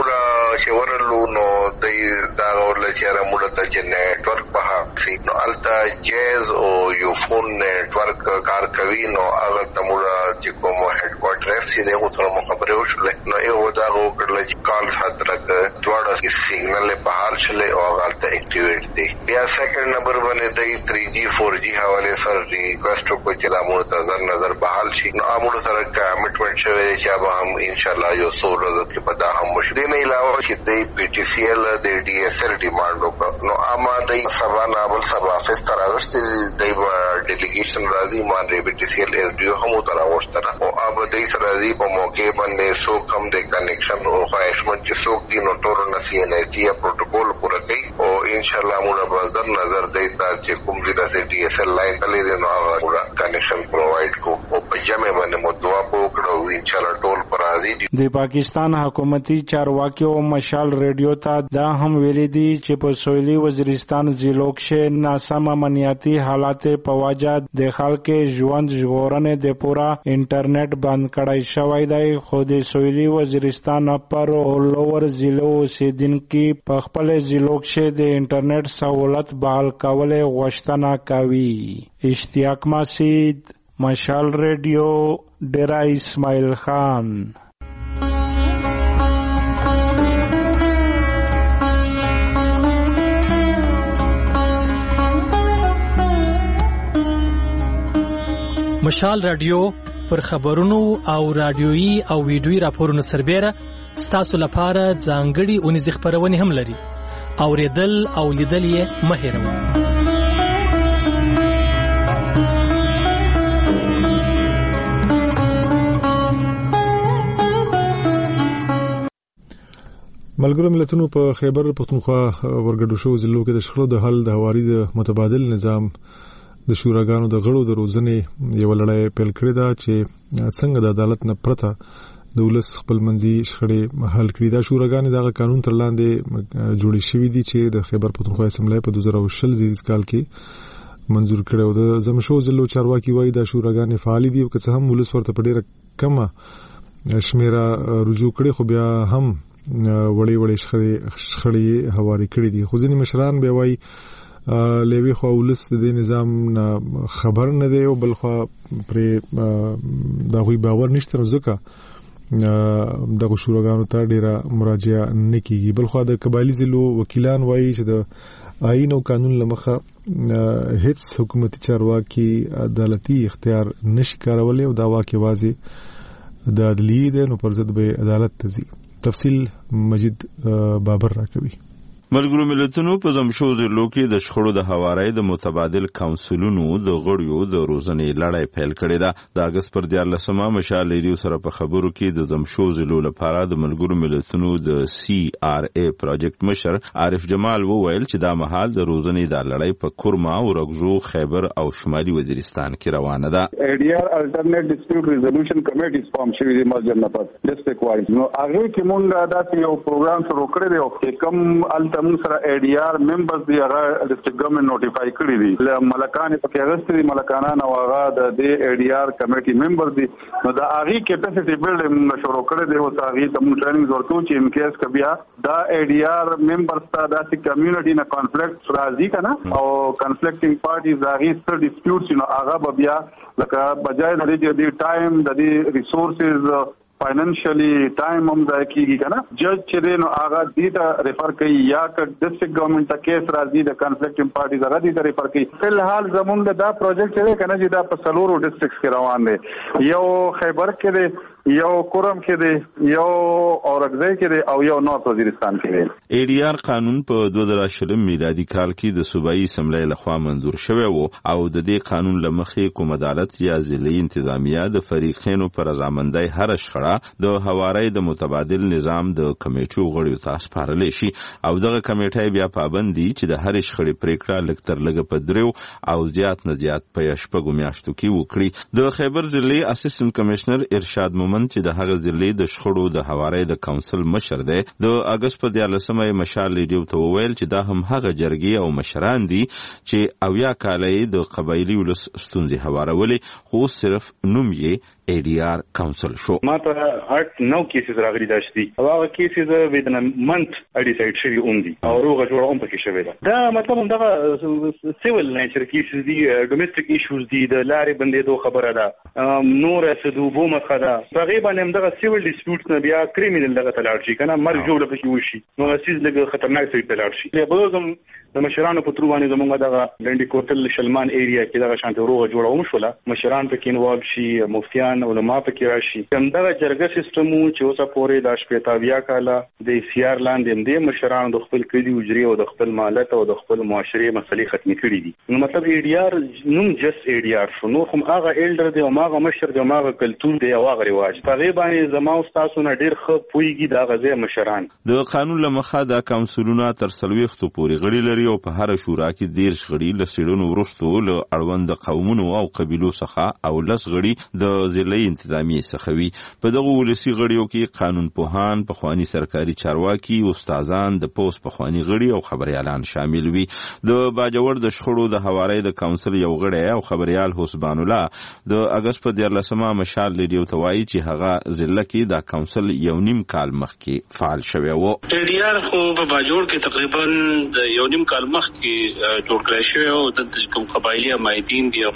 شورلو نو د دا ورل چې را موږ ته چې نیټورک په هڅه نو التا جیز او یو فون نیټورک کار کوي نو هغه تموږ چې کوم هډ کوارټر اف سي دغه سره خبرې وشولې نو یو دا وکړل چې کال حضرت دواړه سیګنل په حال شلې او هغه ته اکټیویټ دي. بیا سیکنډ نمبر باندې د تھری جی فور جی حواله سره ریکوست کو چې دا موږ ته ځان نظر بحال شي نو موږ سره کمیټمنټ شوی چې به هم ان شاء الله یو څو ورځې کې په دا هم مشدي نه علاوه چې د پی ټی سی ایل د ډي ایس ایل ډیماند وکړ نو اما د سبا نابل سبا افیس تر راغشتي د ډیلیګیشن راځي مان پی ټی سی ایل اس ډي او هم تر راغشتره او اب د سره راځي په موقع باندې سو کم د کنیکشن او خواهشمن چې سو دي نو ټول نسی نه چې پروتوکول پوره کوي او ان شاء الله موږ به نظر دی چې کوم ځای د ډي ایس ایل لاین تللی دی نو هغه کنیکشن پرووایډ کو او په جمع باندې مو دعا وکړو ان شاء الله ټول پر راځي. د پاکستان حکومتي چارواکیو مشال ریډیو ته دا هم ویلي دي چې په سویلي وزیرستان ضلعو کې ناسم امنیتي حالات په وجه د خلکو ژوند ژغورنې د پورا انټرنیټ بند کړای شوی دی خو د سویلي وزیرستان پر او لوور ضلعو اوسیدونکي په خپل ضلعو کې د انټرنیټ سہولت بحال کول غوښتنه کوي. اشتیاق مسید، مشال ریډیو، ډیرا اسماعیل خان. مشال رادیو پر خبرونو او رادیويي او ویډیويي راپورونو سربېره ستاسو لپاره ځانګړي اونیزې خبرونه هم لري. اوریدل او لیدل یې مه هېروئ. ملګرو ملتونو په خیبر پختونخوا ورګډو شو ضلعو کې د شخړو د حل د هواري د متبادل نظام د شوراګانو د غړو د روزنې یو لړۍ پیل کړې ده چې څنګه د عدالت نه پرته د ولس خپل منځي شخړې حل کړي. دا شوراګانې دغه قانون تر لاندې جوړې شوې دي چې د خیبر پختونخوا اسمبلی په دوه زره شل زیږدیز کال کې منظور کړي او د زمشو ضلعو چارواکي وایي دا شوراګانې فعال دي او که څه هم ولس ورته په ډېره کمه شمیره رجوع کړي خو بیا هم وړې وړې شخړې هواري کړي دي. خو ځینې مشران بیا وایي لوي خو ولس د نظام خبر نه دی او بل خو پر دا غوي باور نشته نو ځکه دغه شوراګانو ته ډیره مراجعه نه کیږي. بل خو د قبایلی ضلعو وکیلان وایي چې د آئین او قانون لمخه هیڅ حکومتي چارواکي عدالتي اختیار نشي کارولای او دا واقع واضح د عدلیه ده نو پر ضد به عدالت تزي. تفصیل مجید بابر راکوي. ملګرو ملتونو په زمشو ضلعو کې د شخړو د هوارۍ د متبادل کونسلونو د غړیو د روزنې لړۍ پیل کړې ده. د اگست پر دیارلسمه مشال ریډیو سره په خبرو کې د زمشو ضلعو لپاره د ملګرو ملتونو د سی آر ای پروجیکټ مشر عارف جمال وویل چې دا مهال د روزنې د لړۍ په کورما او رګزو خیبر او شمالي وزیرستان کې روانه ده. ای ډي آر الټرنیټ ډسپیوټ ریزولوشن کمیټیز فارم شوی دی مازجر نه پات ډسټریکټ وایز نو هغه کې مونږ دا یو پروګرام شروع کړی دی او کوم الټ موږ سره ای ډي آر ممبرز دی هغه ډیسټریکټ ګورنمنت نوټیفای کړی دي ملکان پکې اغستري ملکانان او هغه د دې ای ډي آر کمیټي ممبر دي نو دا هغه کیپاسټي بیلډ موږ شروع کړی دی او هغه ته موږ ټریننګ ورکو چې ان کیس کبیا دا ای ډي آر ممبرز ته د کمیونټي نه کانفلیکټ راځي کنه او کانفلیکټینګ پارټیز هغه ستر ډیسپیوټس نو هغه بیا لکه بجای د دې ټایم د دې ریسورسز فاینانشلی ټایم هم ځای کیږي کنه جج چې دی نو هغه دې ته ریفر کوي یا که ډیسټریکټ ګورنمنت ته کیس راځي د کانفلیکټینګ پارټیز هغه دې ته ریفر کوي فلحال زموږ دا پروجیکټ چې دی کنه چې دا په څلورو ډیسټریکټس کې روان دی یو خیبر کې دی یو کورم کې دی یو اورګزای کې دی او یو نورث وزیرستان کې دی ای ډي آر قانون په دوه زره شلم میلادي کال کې د صوبایي اسمبلی لخوا منظور شوی و او د دې قانون لمخې کوم عدالت یا ضلعي انتظامیه د فریقینو پر رضامندۍ هر شخړه د هوارۍ د متبادل نظام د کمیټو غړیو ته سپارلی شي او دغه کمیټه بیا پابند دي چې د هر شخړې پریکړه لږ تر لږه په دریو او زیات نه زیات په شپږو میاشتو کې وکړي د خیبر ضلعي اسسټنټ کمشنر ارشاد مومند چې د هغه ضلعي د شخړو د هوارۍ د کونسل مشر دی د اگست په دیارلسمه مشال ریډیو ته وویل چې دا هم هغه جرګې او مشران دي چې اویا کالې د قبایلي ولس ستونزې هوارولې خو صرف نوم یې ای ډي آر کونسل شو ماته اټ نو کیسز راغلي داشتي او هغه کیسز ودن منت اډیسایډ شوی اوندي او روغه جوړه هم پکې شوی دا دا مطلب دا سیویل نیچر کیسز دي ډومېسټک ایشوز دي د لارې بندېدو خبره ده نور اسدو بو مخدا تقریبا هم دا سیویل ډیسپیوټس نه بیا کریمینل دغه تلاړ شي کنه مرګ جوړه پکې وشي نو اسیز لګ خطرناک سي تلاړ شي به زم د مشرانو په تروانه زمونږ دغه لنډي کوټل شلمان ایریا کې دغه شانته روغه جوړه هم شوله مشران پکې انوالو شي مفتیان علما پکې راشي همدغه جرګه سیستم چې اوسه پورې د شپږتاویا کاله د سی آر لاندې د مشرانو د خپل کلی وجري او د خپل مالت او د خپل معاشري مسلې ختمي کړې دي نو مطلب ای ډي آر نوم جست ای ډي آر شو نو هم هغه ایلډر دی او هغه مشر دی او هغه کلتور دی او هغه رواج په غیبه باندې زما او تاسو نه ډیر ښه پويږي دا غزه مشران د قانون لمخه د کونسلونو تر سلويختو پورې غړي لري او په هر شورا کې دیرش غړي له سیډونو ورستو له اړوند قومونو او قبيلو څخه او لس غړي د ضلعي انتظامیه څخه وي په دغه ولسی غړیو کې قانون پوهان پخوانی سرکاري چارواکي استادان د پوس پخوانی غړي او خبريالان شامل وي د باجوړ د شخړو د حوارې د کونسل یو غړی او خبريال حسبان الله د اگست په دیارلسمه مشال ریډیو ته وایي چې هغه ضلع کې د کونسل یو نیم کال مخکې فعال شوی و ای ډي آر خو په باجوړ کې تقریبا د یو نیم کال مخکې جوړ کړی شوی او د کوم قبایلی مایدین دی او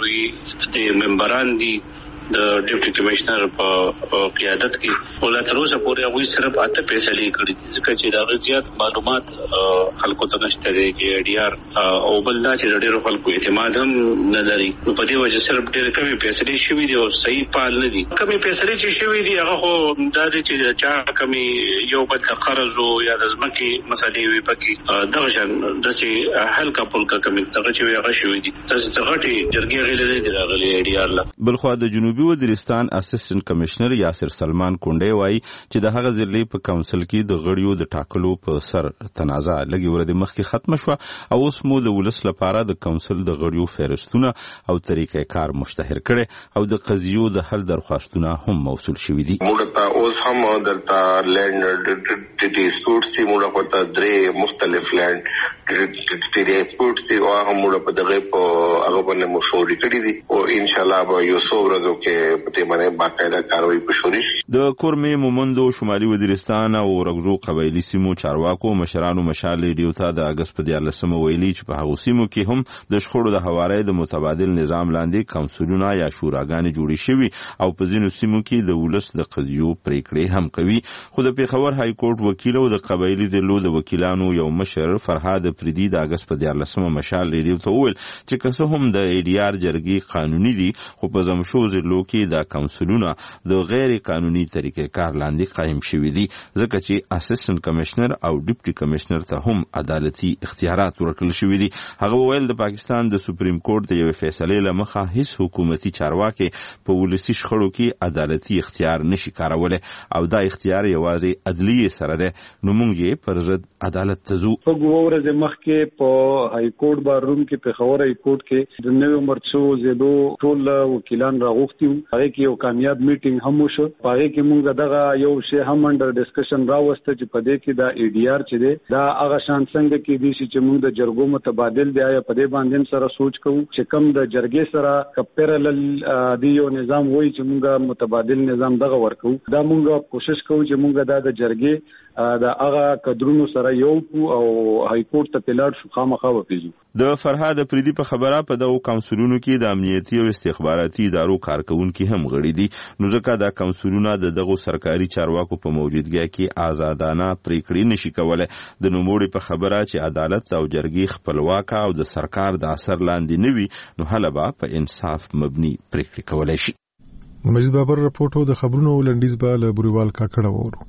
د ممبران دي د ډیپټي کمشنر په قیادت کې ولله تر اوسه پورې هغه صرف اته فیصلې کړې دي ځکه چې دا زیات معلومات خلکو ته نشته دی کې ای ډي آر او بل دا چې ډېر خلکو اعتماد هم نه لري نو په دې وجه صرف ډېر کمې فیصلې شوې دي او صحیح پال نه دي کمې فیصلې چې شوې دي هغه خو دا دي چې چا کمې یو بل قرض او یا د ځمکې مسلې وي پکې دغه شان داسې حل کا پل کا کمې دغه چې هغه شوې دي تاسو څنګه جرګې غلې دي راغلي ای ډي آر لا بلخو د جنوبي وزیرستان اسسټنټ کمشنر یاسر سلمان کونډه وایي چې د هغه ضلع په کونسل کې د غړیو د ټاکلو په سر تنازع لګي ورته مخکې ختم شو او اوس مو د ولس لپاره د کونسل د غړیو فهرستونه او طریقې کار مشتهر کړي او د قضیو د حل درخواستونه هم موصول شوې دي موږ ته اوس هم درته لند ډیسپیوټ سي موږ په درې مختلف لند ډیسپیوټ سي او هم موږ په دغه په هغه باندې مشورې کړې دي او ان شاء الله به یو څو ورځې کې په باندې باقاعده کاروي پښوري د کورمې مومندو شمالي وزیرستان او رغزو قبایلی سیمو چارواکو مشرانو مشال ریډیو ته د اگست په دیارلسمه ویلي چې په هغو سیمو کې هم د شخړو د هوارۍ د متبادل نظام لاندې کونسلونه یا شوراګانې جوړې شوي او په ځینو سیمو کې د ولس د قضیو پریکړې هم کوي خو د پیښور های کورټ وکیل او د قبایلی ضلعو د وکیلانو یو مشر فرهاد پریدي د اگست په دیارلسمه مشال ریډیو ته وویل چې که څه هم د ای ډي آر جرګې قانوني دي خو په زمشو ضلعو کې د کونسلونه د غیر قانوني طریقې کار لاندې قائم شوي دي ځکه چې اسسټنټ کمشنر او ډیپټي کمشنر ته هم عدالتي اختیارات ورکړل شوي دي هغه ویل د پاکستان د سپریم کورټ د یوې فیصلې له مخه هیڅ حکومتي چارواکي په ولسي شخړو کې عدالتي اختیار نشي کارولی او دا اختیار یوازې عدلیې سره ده نو موږ یې پر ضد عدالت ته ځو په ورځې مخکې په های کورټ بار روم کې پیښور های کورټ کې د نوو مرچو زیدو ټول وکیلان راغوښتي کې هغه کې یو کامیاب میټینګ هم وشو. هغه کې موږ دغه یو شی هم انډر ډسکشن راوسته چې په دې کې دا ای ډی آر چې دی دا هغه شان څنګه کې دي چې موږ د جرګو متبادل دی یا په دې باندې سره سوچ کوو چې کم د جرګې سره کپیرل دی یو نظام وای چې موږ متبادل نظام دغه ورکو. دا موږ کوشش کوو چې موږ دا د جرګې دا هغه قدرونو سره یو او های کورټ ته تلاړ شو خامخا وپیژو. د فرهاد افریدي په خبره په دغه کونسلونو کې د امنیتي او استخباراتي ادارو کارکونکو هم غړي دي، نو ځکه دا کونسلونه د دغه سرکاري چارواکو په موجودګۍ کې آزادانه پریکړې نشي کولای. د نوموړي په خبره چې عدالت او جرګې خپلواک او د سرکار د اثر لاندې نه وي، نو هله به په انصاف مبني پریکړې کولای شي. مجید بابر رپورټو د خبرونو لنډیز به له بوریوال کاکړه وورو.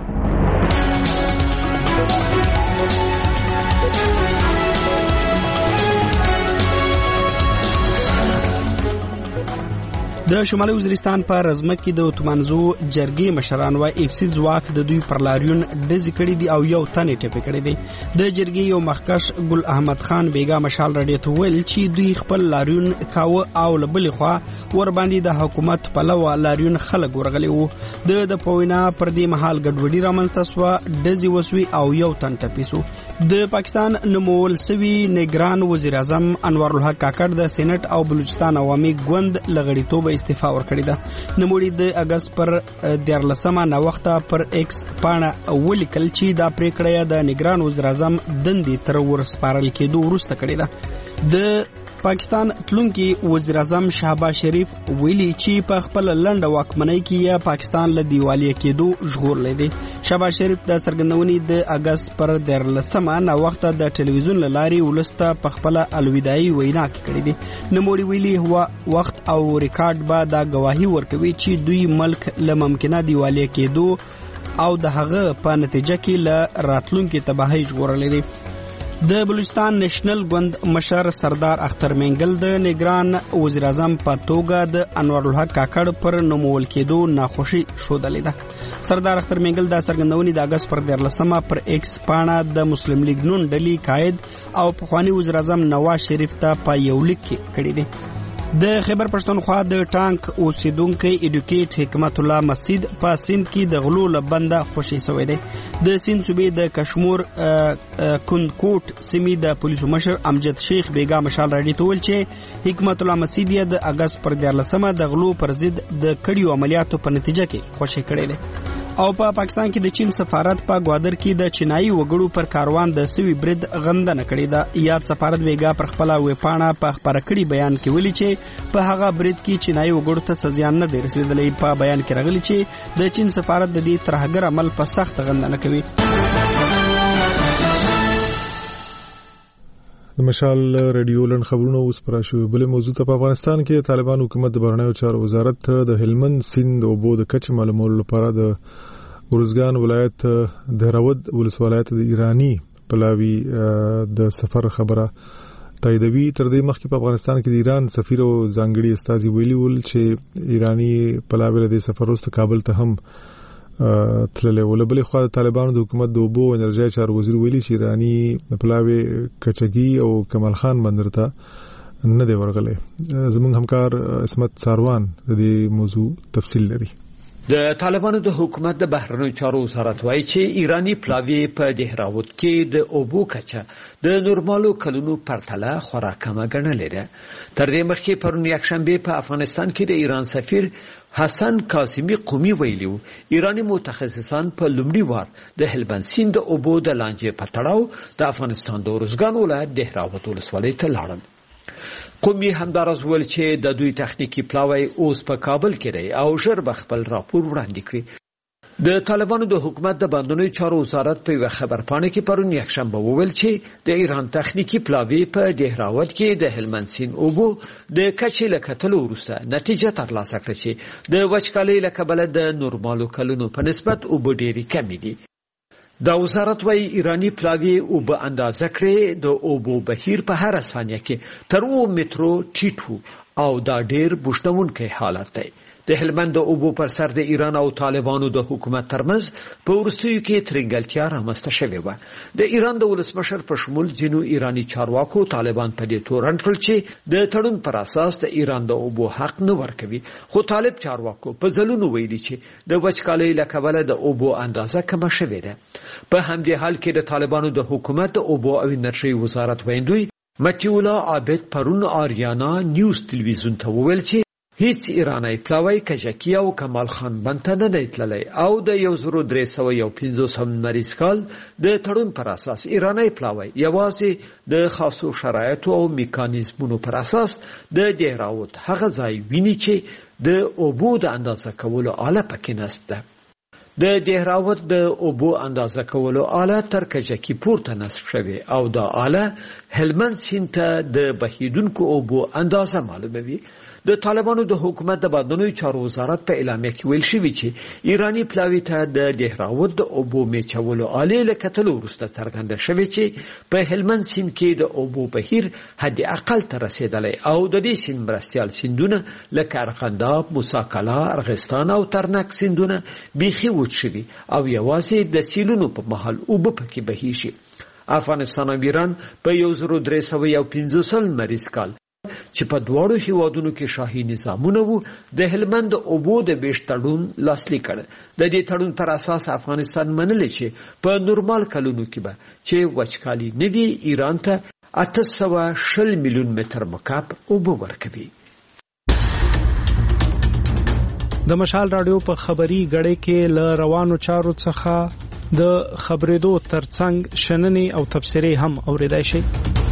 د شمالي وزیرستان په رزمک کې د اتمانزو جرګې مشران و اف سی ځواک د دوی پر لاریون دزې کړي دي او یو تنې ټپې کړي دي. د جرګې یو مخکش ګل احمد خان بیګا مشال رادیو ته ویل چې دوی خپل لاریون کاوه او لبلې خوا ور باندې د حکومت په لوا لاریون خلک ورغلي وو. د د پوینا پر دې محل ګډوډي رامنځته سو دزې وسوي او یو تن ټپې سو. د پاکستان نومول سوي نگران وزیر اعظم انور الحق کاکړ د سېنات او بلوچستان عوامي ګوند لغړیتوب استعفا ورکړی ده. نوموړي د اگست پر دیارلسمه نا وخته پر ایکس پاڼه ولیکل چې دا پریکړه د نگران وزیر اعظم دندې تر ورسپارل کېدو وروسته کړې ده. د پاکستان تلونکي وزیر اعظم شهباز شریف ویلي چې په خپل لنډه واکمنۍ کې پاکستان له دیوالیه کېدو ژغورلی دی. شهباز شریف د څرګندونې د اگست پر دیارلسمه نا وخته د ټلویزیون له لارې ولسته په خپل الوداعي وینا کې کړې دي. نوموړي ویلي هو وخت او ریکارډ به دا گواهی ورکوي چې دوی ملک له ممکنه دیوالیه کېدو او د هغه په نتیجه کې له راتلونکي تباهۍ ژغورلی دی. د بلوچستان نېشنل ګوند مشر سردار اختر منګل د نگران وزیر اعظم په توګه د انور الحق کاکړ پر نومول کېدو ناخوشي ښودلې ده. سردار اختر منګل د څرګندونې د اگست پر دیارلسمه پر ایکس پاڼه د مسلم لیگ نون ډلې قائد او پخوانی وزیر اعظم نواز شریف ته په یو لیک کې کړی دی. د خیبر پښتونخوا د ټانک اوسیدونکو ایډوکیټ حکمت الله مسجد په سند کې د غلو لبنده خوشي شوی دی. د سند صوبې د کشمور کندکوټ سیمې د پولیسو مشر امجد شیخ بیګا مشال راډیو ته ویل چې حکمت الله مسجد د اگست پر دیارلسمه د غلو پر ضد د کړیو عملیاتو په نتیجه کې خوشي کړی دی. او په پا پاکستان کې د چین سفارت په گوادر کې د چینایي وګړو پر کاروان د سوي برید غندنه کړې ده. یاد سفارت ویګا پر خپل ویپاڼه په خبره کړي بیان کې ویلي چې په هغه برید کې چینایي وګړو ته زیان نه دی رسیدلی. په بیان کې راغلي چې د چین سفارت د دې ترهګر عمل په سخت غندنه کوي. د مشال رادیو لن خبرونه اوس پر شو بل موضوع ته. په افغانستان کې طالبان حکومت د بهرنیو چارو وزارت د هلمند سیند او بو د کچ معلومولو لپاره د ورزګان ولایت د راود ولسوالۍ د ایرانی پلاوی د سفر خبره تاییدوي. تر دې مخکې په افغانستان کې د ایران سفیر او ځانګړي استازي ویلي ول چې ایرانی پلاوی د سفر وروسته کابل ته هم تللی ول. بلې خوا د طالبانو د حکومت د اوبو او انرژۍ چارو وزیر ویلي چې ایرانی پلاوی کچګي او کمال خان بندر ته نه دی ورغلی. زموږ همکار اسمت ساروان د دې موضوع تفصیل لري. د طالبانو د حکومت د بهرنیو چارو وزارت وایي چې ایرانی پلاوی په دهراوت کې د اوبو کچه د نورمالو کلونو پرتله خورا کمه ګڼلې ده. تر دې مخکې پرون یکشنبه په افغانستان کې د ایران سفیر حسن قاسمی قومی ویلو ایرانی متخصصان په لومړي وار د هلمند سیند د اوبو د لانجې په تړاو د افغانستان د ورزګان ولایت دهراوت ولسوالۍ ته لاړل. قومي همدارز ول چې د دوی تخنیکی پلاوی اوس په کابل کې دی او ژر به خپل راپور وړاندې کړي. د طالبانو د حکومت د باندنوي چارو وزارت په یو خبرپاڼه کې پرون یکشنبه وویل چې د ایران تخنیکی پلاوی په دهراوت کې د هلمند سیند اوبو د کچې له کتلو وروسته نتیجه ترلاسه کړه چې د وچکالۍ له کبله د نورمالو کلونو په نسبت اوبه ډېرې کمې دي. دا وزارت وايي ایرانی پلاوی او به اندازه کړي د اوبو بهیر په هر ثانیه کې تر اوه مترو ټیټو او دا ډیر بوشتونکي حالت دی. د هلمند د اوبو پر سر د ایران او طالبانو د حکومت ترمنځ په وروستیو کې ترنګلتیا رامنځته شوې وه. د ایران د ولسمشر په شمول ځینو ایرانی چارواکو طالبان په دې تورن کړل چې د تړون پر اساس د ایران د اوبو حق نه ورکوي، خو طالب چارواکو په ځلونو ویلي چې د وچکالۍ له کبله د اوبو اندازه کمه شوې ده. په همدې حال کې د طالبانو د حکومت د اوبو او انرژۍ وزارت ویندوی متیولا عابد پرون آریانا نیوز تلویزیون ته وویل چې هیڅ ایرانی پلاوی کجکی او کمال خان بنته نه دی تللی او د یو زرو درې سوه یو پنځوسم لمریز کال د تړون پر اساس ایرانی پلاوی یوازې د خاصو شرایطو او میکانیزمونو پر اساس د دهراوت هغه ځای ویني چې د اوبو د اندازه کولو آله پکې نسته. د دهراوت د اوبو اندازه کولو آله تر کجکی پورته نصب شوی او د آله هلمند سیند ته د بهیدونکو اوبو اندازه معلوموي. د طالبانو د حکومت د بادنوي چارو وزارت په اعلامیه کې ویل شوی چې ایرانی پلاوی ته د دهراوت د اوبو میچولو آلې له کتلو وروسته څرګنده شوی چې په هلمند سیند کې د اوبو بهیر حد اقل ته رسیدلی او د دې سیند مرستیال سیندونه لکه ارغنداب، موسی ارغستان او ترنک سیندونه بیخي وچ شوي او یوازې د سیلونو په مهال اوبه پکې بهیږي. افغانستان او ایران په یو زرو درې سوه یو پنځوسم لمریز کال چې په دواړو هیوادونو کې شاهي نظامونه وو د هلمند اوبو د بیش تړون لاسلیک کړ. د دې تړون پر اساس افغانستان منلی چې په نورمال کلونو کې به چې وچکالي نه وي ایران ته اته سوه شل میلیون متر مکعب اوبه ورکوي. د مشال رادیو په خبري غړې کې ل روانو چارو څخه د خبرېدو ترڅنګ شننې او تبصرې هم اوریدای شي.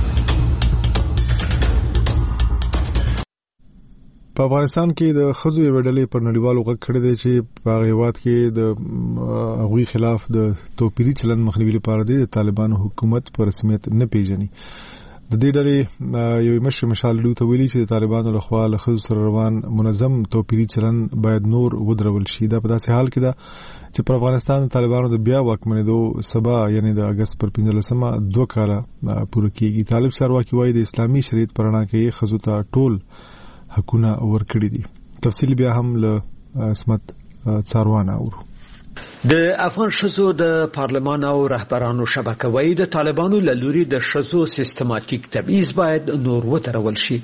په افغانستان کې د خزو یو ډلې پر نړیوالو غږ کړی دی چې په هیواد کې د هغوی خلاف د توپیري چلن مخنیوي لپاره د طالبانو حکومت په رسمیت نه پیژني. د دې ډلې یو مشر مشال لو ته ویلي چې د طالبانو لخوا له خزو سره روان منظم توپیري چلن باید نور ودرول شي. دا په داسې حال کې ده چې په افغانستان طالبانو د بیا واکمنېدو سبا یعنی د اگست پر پنځلسمه دوه کاله پوره کیږي. طالب چارواکي وایي د اسلامي شریعت پر رڼا کې خزو ته ټول حقونه ورکړي دي. تفصیل بیا هم له اسمت څاروانه اورو. د افغان شذو د پارلمان او رهبرانو شبکه وایي د طالبانو له لوري د شذو سیستماتیک تبعیض باید نور وترول شي.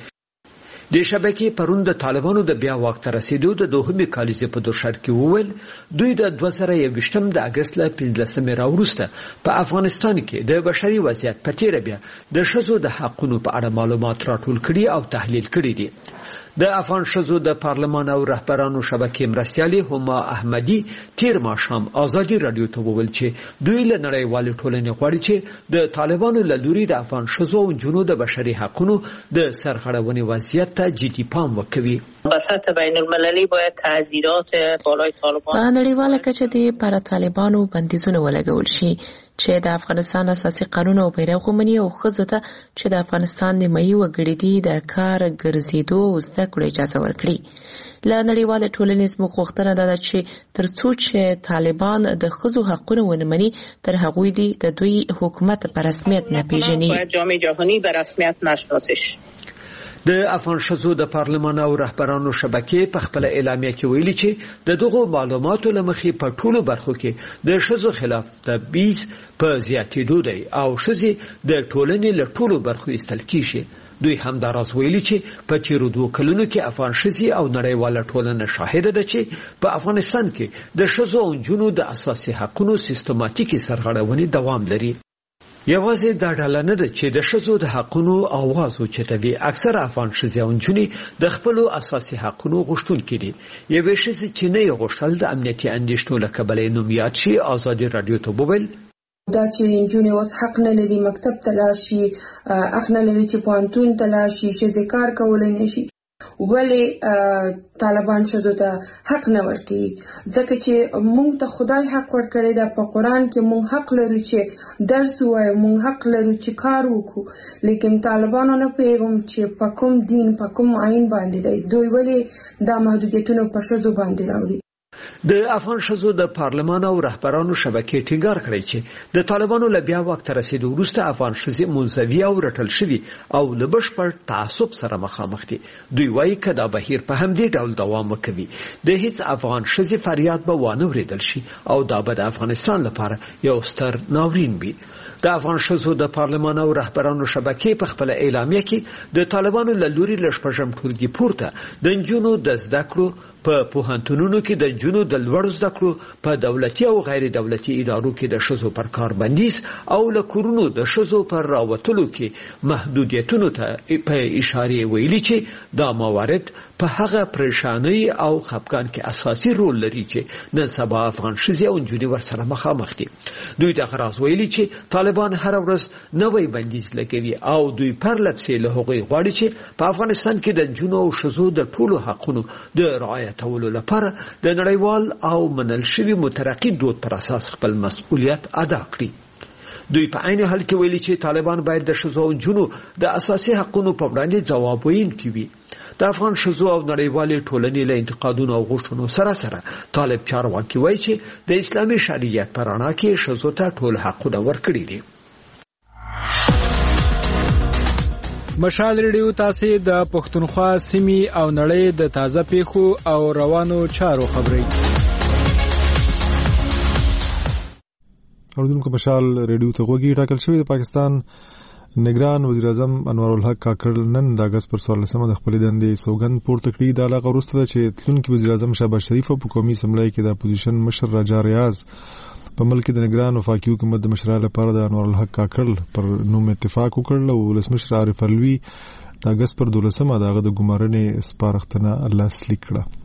د شبکې پرون د طالبانو د بیا واک ته رسیدو د دوهمې کالیزې په دوشر کې وویل دوی د دوه زره یوویشتم د اگست له پنځلسمې راوروسته په افغانستان کې د بشري وضعیت په تیره بیا د شذو د حقونو په اړه معلومات راټول کړي او تحلیل کړي دي. د افغان شذو د پارلمان او رهبرانو شبکې مرستیالي هما احمدي تیر ماښام آزادي رادیو ته وویل چې دوی له نړیوالې ټولنې غواړي چې د طالبانو له لوري د افغان شذو او نجونو د بشري حقونو د سرغړونې وضعیت ته جدي پام وکوي. بساط بین المللی باید تعزیرات بالای طالبان په نړیواله کچه د پر طالبانو بندیزونه ولګول شي چې د افغانستان اساسي قانون او بیرغ ومني او خزو ته چې د افغانستان د مئی وګړي دي د کار ګرځېدو او زده کړو اجازه ورکړي. له نړیواله ټولنې زموږ غوښتنه ده چې ترڅو چې طالبان د خزو حقونه ونه مني تر هغوی دي د دوی حکومت په رسمیت نه پیژني. جامعه جهانی به رسمیت نشناسش. د افغان شذو د پارلمان او رهبرانو شبکې په خپل اعلامیه کې ویلي چې د دغو معلوماتو لمخې په ټولو برخو کې د شذو خلاف تبعیض په زیاتېدو دی او ښځې د ټولنې له ټولو برخو ایستل کیږي. دوی هم دا راز ویلي چې په تیرو دوه کلونو کې افغان ښځې او نړیواله ټولنه شاهده ده چې په افغانستان کې د ښځو او نجونو د اساسي حقونو سیستماتیکي سرغړونې دوام لري. یوازې دا ډله نه ده چې د ښځو د حقونو आवाज اوچتوي. اکثر افغان ښځې او نجونې د خپلو اساسي حقونو غوښتونکي دي. یوې ښځې چې نه یې غوښتل د امنیتي اندېښنو له کبله یې نوم یاد شي آزادي رادیو ته وویل دا چې نجونې اوس حق نه لري مکتب ته لاړ شي، حق نه لري چې پوهنتون ته لاړ شي، ښځې کار کولی نه شي. ولې طالبان ښځو ته حق نه ورکوي؟ ځکه چې موږ ته خدای حق ورکړی ده. په قرآن کې موږ حق لرو چې درس ووایو، موږ حق لرو چې کار وکړو، لیکن طالبانو نه پوهېږم چې په کوم دین په کوم آیین باندې دی دوی ولې دا محدودیتونه په ښځو باندې راوړي. د افغان شذو د پارلمان او رهبرانو شبکې ټینګار کړی چې د طالبانو له بیا وخت رسیدو وروسته افغان شذې منزوي او رټل شوي او له بشپړ تعصب سره مخامخ دي. دوی وایي که دا بهیر په همدې ډول دوام وکوي د هیڅ افغان شذې فریاد به وانه ورېدل شي او دا به د افغانستان لپاره یو ستر ناورین وي. د افغان شذو د پارلمان او رهبرانو شبکې په خپل اعلامیه کې د طالبانو له لوري له شپږم ټولګي پورته د نجونو د زده کړو په پوهنتونونو کې د جنو د لوړ زده کړو په دولتي او غیر دولتي ادارو کې د شذو پر کار بندیز او له کورونو د شذو پر راوتلو کې محدودیتونو ته په اشاره ویلي چې دا موارد په هغه پریشانی او خپګان کې اساسي رول لري چې نن سبا افغان شذې او نجونې ورسره مخامخ دي. دوی د غراز ویلي چې طالبان هر ورځ نوې بندیز لګوي او دوی پر لپسې له هغوی غواړي چې په افغانستان کې د نجونو او شذو د ټولو حقونو د رعایت تولو لپاره د نړیوال او منل شوی مترقی دود پر اساس خپل مسؤلیت ادا کړي. دوی په عین حال کې ویلي چې طالبان باید د شذو او نجونو د اساسي حقونو په وړاندې ځواب ویونکي وي. د افغان شذو او نړیوالې ټولنې له انتقادونو او غوښتنو سره سره طالب چارواکي وایي چې د اسلامي شریعت په رڼا کې شذو ته ټول حقونه ورکړي دي. مشال ریډیو تاسو د پښتونخوا سیمې او نړۍ د تازه پیښو او روانو چارو خبري اوردونکو مشال ریډیو ته وګورئ. ټاکل شوی د پاکستان نگران وزیر اعظم انوار الحق کاکړ نن د اگست پر څوارلسمه د خپل دندې سوګند پورته کړی. د علاقه وروسته چې تلونکي وزیر اعظم شهباز شریف په قومي اسمبلی کې د اپوزیشن مشر راجا ریاض په ملک د نگران وفاقي حکومت د مشرانو لپاره د انوار الحق کاکړ پر نوم اتفاق وکړ او ولسمشر عارف الوی د اگست پر دولسمه دغه د ګمارنې سپارښتنه لاسلیک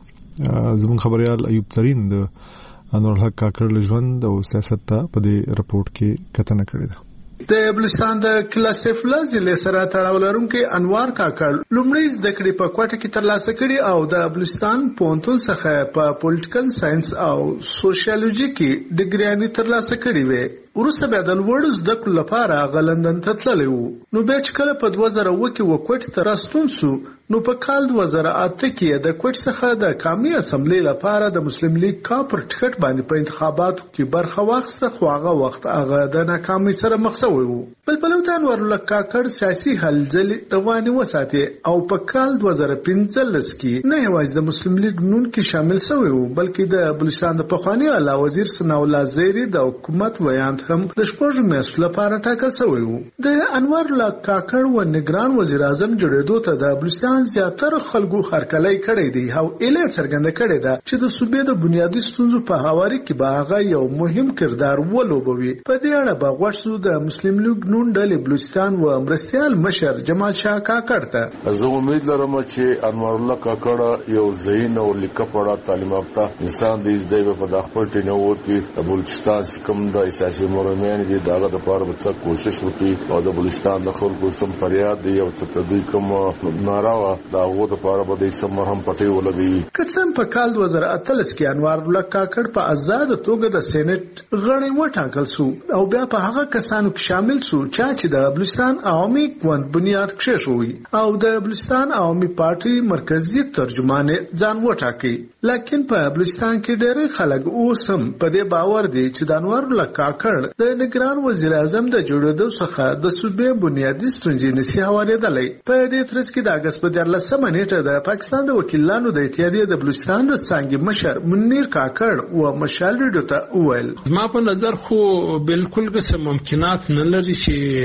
کړه. زموږ خبريال ایوب ترين د انوار الحق کاکړ ژوند او سیاست ته په دې رپورت کې کتنه کړې ده. د بلوچستان د کلاسفلا ضلع سره تړاو لرونکي انوار کاکړ لومړی زده کړې په کوټه کې ترلاسه کړې او د بلوچستان پوهنتون څخه په پولیټیکل ساينس او سوشیالوژي کې ډیګریانې ترلاسه کړې وې. وروسته بیا د لوړو زده کړو لپاره هغه لندن ته تللی و. نو بیا چې کله په دوه زره اووه کې وکوټ ته راستون سو نو په کال دوه زره اته کې د کوټ څخه د قومي اسمبلی لپاره د مسلم لیگ کا پر ټکټ باندې په انتخاباتو کې برخه واخیسته خو هغه وخت هغه د ناکامۍ سره مخ شوی و. بل بلوتان انوار الحق کاکړ سیاسي هلې رواني وساتي او په کال دوه زره پنځلس کې نه یوازې د مسلم لیگ نون کې شامل شوی و بلکې د بلوچستان د پخوانی اعلی وزیر ثناء الله زیری د حکومت ویاند هم د شپږ میاشتو لپاره ټاکل شوی و. د انوار الحق کاکړ و نگران وزیر اعظم جوړېدو ته د بلوچستان زیاتره خلکو هرکلی کړی دی او اله څرګنده کړې ده چې د صوبې د بنیادی ستونزو په هواري کې به هغه یو مهم کردار ولوبوي. په دې اړه به غوښتو د مسلم لیگ نون ډلې بلوچستان و مرستيال مشر جمال شاه کاکړ ته. زه امید لرم چې انوار الحق کاکړ یو ذهین او لیکپړه تعلیم یافته انسان دی چې په خپل ټینور کې د بلوچستان کوم د سیاسي مرمن دي دغه د پاره به څه کوشش وکړي او د بلوچستان د خلکو سم فریاد دی او څه تدوی کوم ناراوه دا وو د پاره به د سم مرهم پټي ولګي. کڅن په کال دوه زره اتلس کې انوار الحق کاکړ په آزاد توګه د سېنات غړی وټاکل شو او بیا په هغه کسانو کې شامل شو چې د بلوچستان عوامي ګوند بنیاد کښېښوي او د بلوچستان عوامي پارټي مرکزی ترجمان ځان وټاکي. لیکن په بلوچستان کې ډېر خلک اوس هم په دې باور دي چې د انوار الحق کاکړ د نگران وزیر اعظم د جوړېدو څخه د صوبې بنیادی ستونزې نشي هوارېدلی. په دې ترڅ کې د اگست په دیارلسمه نیټه د پاکستان د وکیلانو د اتحادیې د بلوچستان د څانګې مشر منیر کاکړ و مشال ریډیو ته وویل زما په نظر خو بالکل څه ممکنات نه لري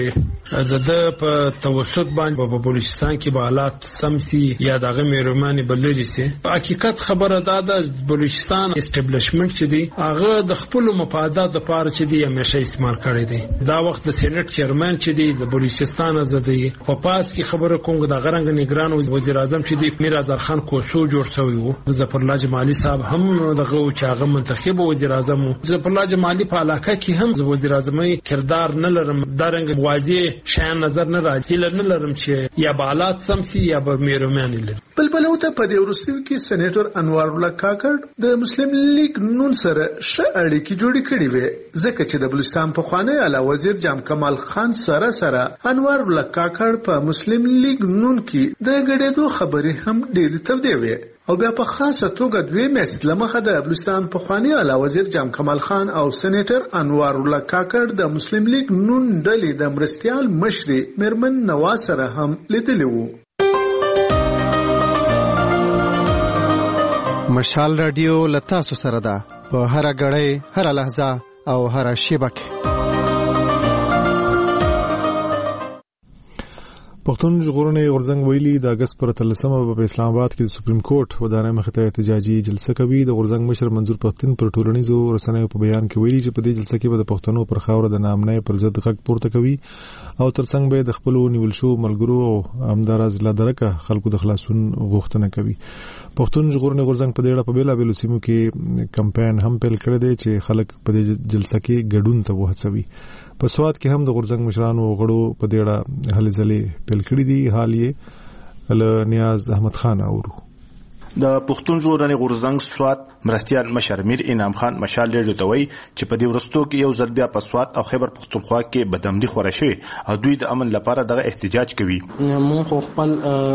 چې زده په توسط باندې په بلوچستان کې به حالات سمسي یا دغه مېرمنې بلري سي. حقیقت خبره ده د بلوچستان اسټابلیشمنت چې دی هغه د خپل مفادات لپاره چې دی همیشه استعمال کړی دی. دا وخت د سېنات چیرمن چې دی د بلوچستان زده په پاس کې خبره کوم د غرنګ نگران وزیر اعظم چې دی میر ازر خان کوڅو جوړ شوی وو. ظفر الله جمالي صاحب هم دغه چې هغه منتخب وزیر اعظم وو. ظفر الله جمالي په علاقه کې هم وزیر اعظمي کردار نه لرم دارنګ واځي شان نظر نه راځي لرنه لرم چې یا بالات سمسي یا به مېرمن لري. بلبلو ته په دې ورستیو کې سېنیټر انوار الحق کاکړ د مسلم لیگ نون سره ښه اړیکې جوړې کړې وې ځکه چې د بلوچستان پخوانی اعلی وزیر جام کمال خان سره سره انوار الحق کاکړ په مسلم لیگ نون کې د ګډېدو خبرې هم ډېرې تودې وې او بیا په خاصه توګه دوی میاشتې لمخه د بلوچستان پخوانی اعلی وزیر جام کمال خان او سېنیټر انوار الله کاکړ د مسلم لیگ نون ډلې د مرستیال مشري میرمن نواز سره هم لیدلی وو. مشال رادیو لتاسو سره ده په هر غړې هر لحظه او هر شیبه کې. پښتون ژغورنې غورځنګ ویلي د اگست پر اتلسمه په اسلام آباد کې د سپریم کورټ ودانۍ مخې ته احتجاجي جلسه کوي. د غورځنګ مشر منظور پښتون پر ټولنیزو رسنیو په بیان کې ویلي چې په دې جلسه کې به د پښتنو پر خاوره د نامنۍ پر ضد غږ پورته کوي او ترڅنګ به د خپل نیول شو ملګرو او همدارز لادرکه خلکو د خلاصون غوښتنه کوي. پښتون ژغورنې غورځنګ په دې اړه په بیلابېلو سیمو کې کمپاین هم پیل کړی دی چې خلک په دې جلسه کې ګډون ته وهڅوي. په سواد کې هم د غورځنګ مشرانو غړو په دې اړه هلې ځلې پیل کړي دي. حال یې له نیاز احمد خان اورو. د پښتون ژغورنې غورځنګ سواد مرستیال مشر میر انعام خان مشال ډېر دوی چې په دې ورستو کې یو ځل بیا په سواد او خیبر پښتونخوا کې بدامني خوره شوی او دوی د امن لپاره دغه احتجاج کوي. مونږ خپل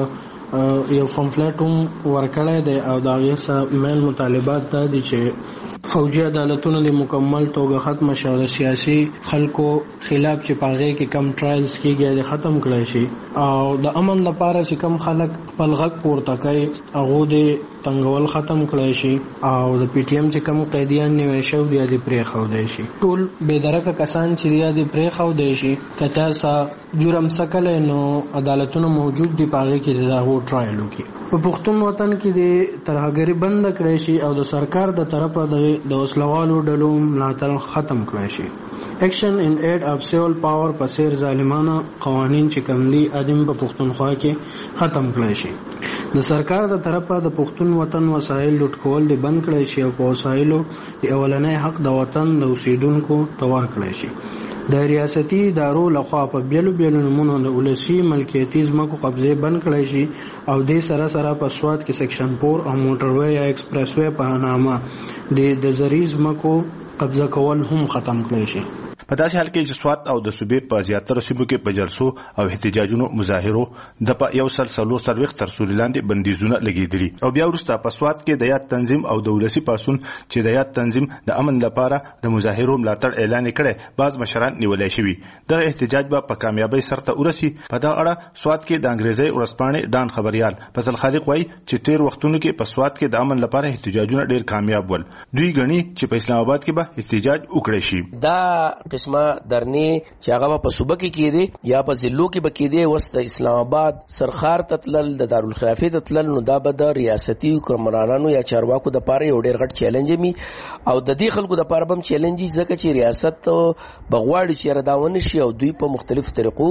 یو پمفلټ هم ورکړی دی او د هغې څخه مین مطالبات دا دي چې فوجي عدالتونه د مکمل توګه ختم شي، د سیاسي خلکو خلاف چې په هغې کې کم ټرایلز کېږي د ختم کړی شي او د امن لپاره چې کم خلک خپل غږ پورته کوي هغو د تنګول ختم کړی شي او د پی ټي ایم چې کم قیدیان نیوی شوي دي د پرېښودی شي. ټول بېدرکه کسان چې دي د پرېښودی شي که چا څه جرم سکلی نو عدالتونه موجود دي په هغې کې د هغو ټرایل وکړي. په پښتون وطن کې د ترهګري بنده کړی شي او د سرکار د طرفه د وسلوالو ډلو ملاتړ ختم کړی شي. ایکشن ان ایډ اف سیول پاور په څیر ظالمانه قوانین چې کوم دي ادم په پښتونخوا کې ختم کړی شي. د سرکار د طرفه د پښتون وطن وسایل لوټ کول دي بند کړی شي او په وسایلو د اولنۍ حق د وطن د اوسیدونکو ته ورکړی شي. د ریاستي ادارو لخوا په بیلو بیلو نمونو د ولسي ملکیتي ځمکو قبضې بند کړی شي او دې سره سره په سواد کې سیکشن فور او موټروي یا ایکسپریس وی په نامه د زرعي ځمکو قبضه کول هم ختم کړی شي. په داسې حال کې چې سواد او د صوبې په زیاتره سیمو کې په جلسو او احتجاجونو مظاهرو د په یو سل څلور څلوېښت تر سوري لاندې بندیزونه لګېدلي او بیا وروسته په سواد کې د یاد تنظیم او د ولسي پاڅون چې د یاد تنظیم د امن لپاره د مظاهرو ملاتړ اعلان کړی بعض مشران نیولی شوي. دغه احتجاج به په کامیابۍ سرته ورسي. په دغه اړه سواد کې د انګریزي ورځپاڼې ډان خبریال فضل خالق وایي چې تیر وختونو کې په سواد کې د امن لپاره احتجاجونه ډېر کامیاب ول. دوی ګڼي چې په اسلام آباد کې به احتجاج وکړی شي. دا قسمه درنې چې هغه په صوبه کې کېدې یا په ضلعو کې به کېدې اوس د اسلام آباد سرخار ته تلل د دارالخلافې ته تلل نو دا به د ریاستي حکمرانانو یا چارواکو دپاره یو ډېر غټ چیلنج وي او د دې خلکو دپاره به هم چیلنج وي ځکه چې ریاست به غواړي چې یاره دا ونه شي او دوی په مختلفو طریقو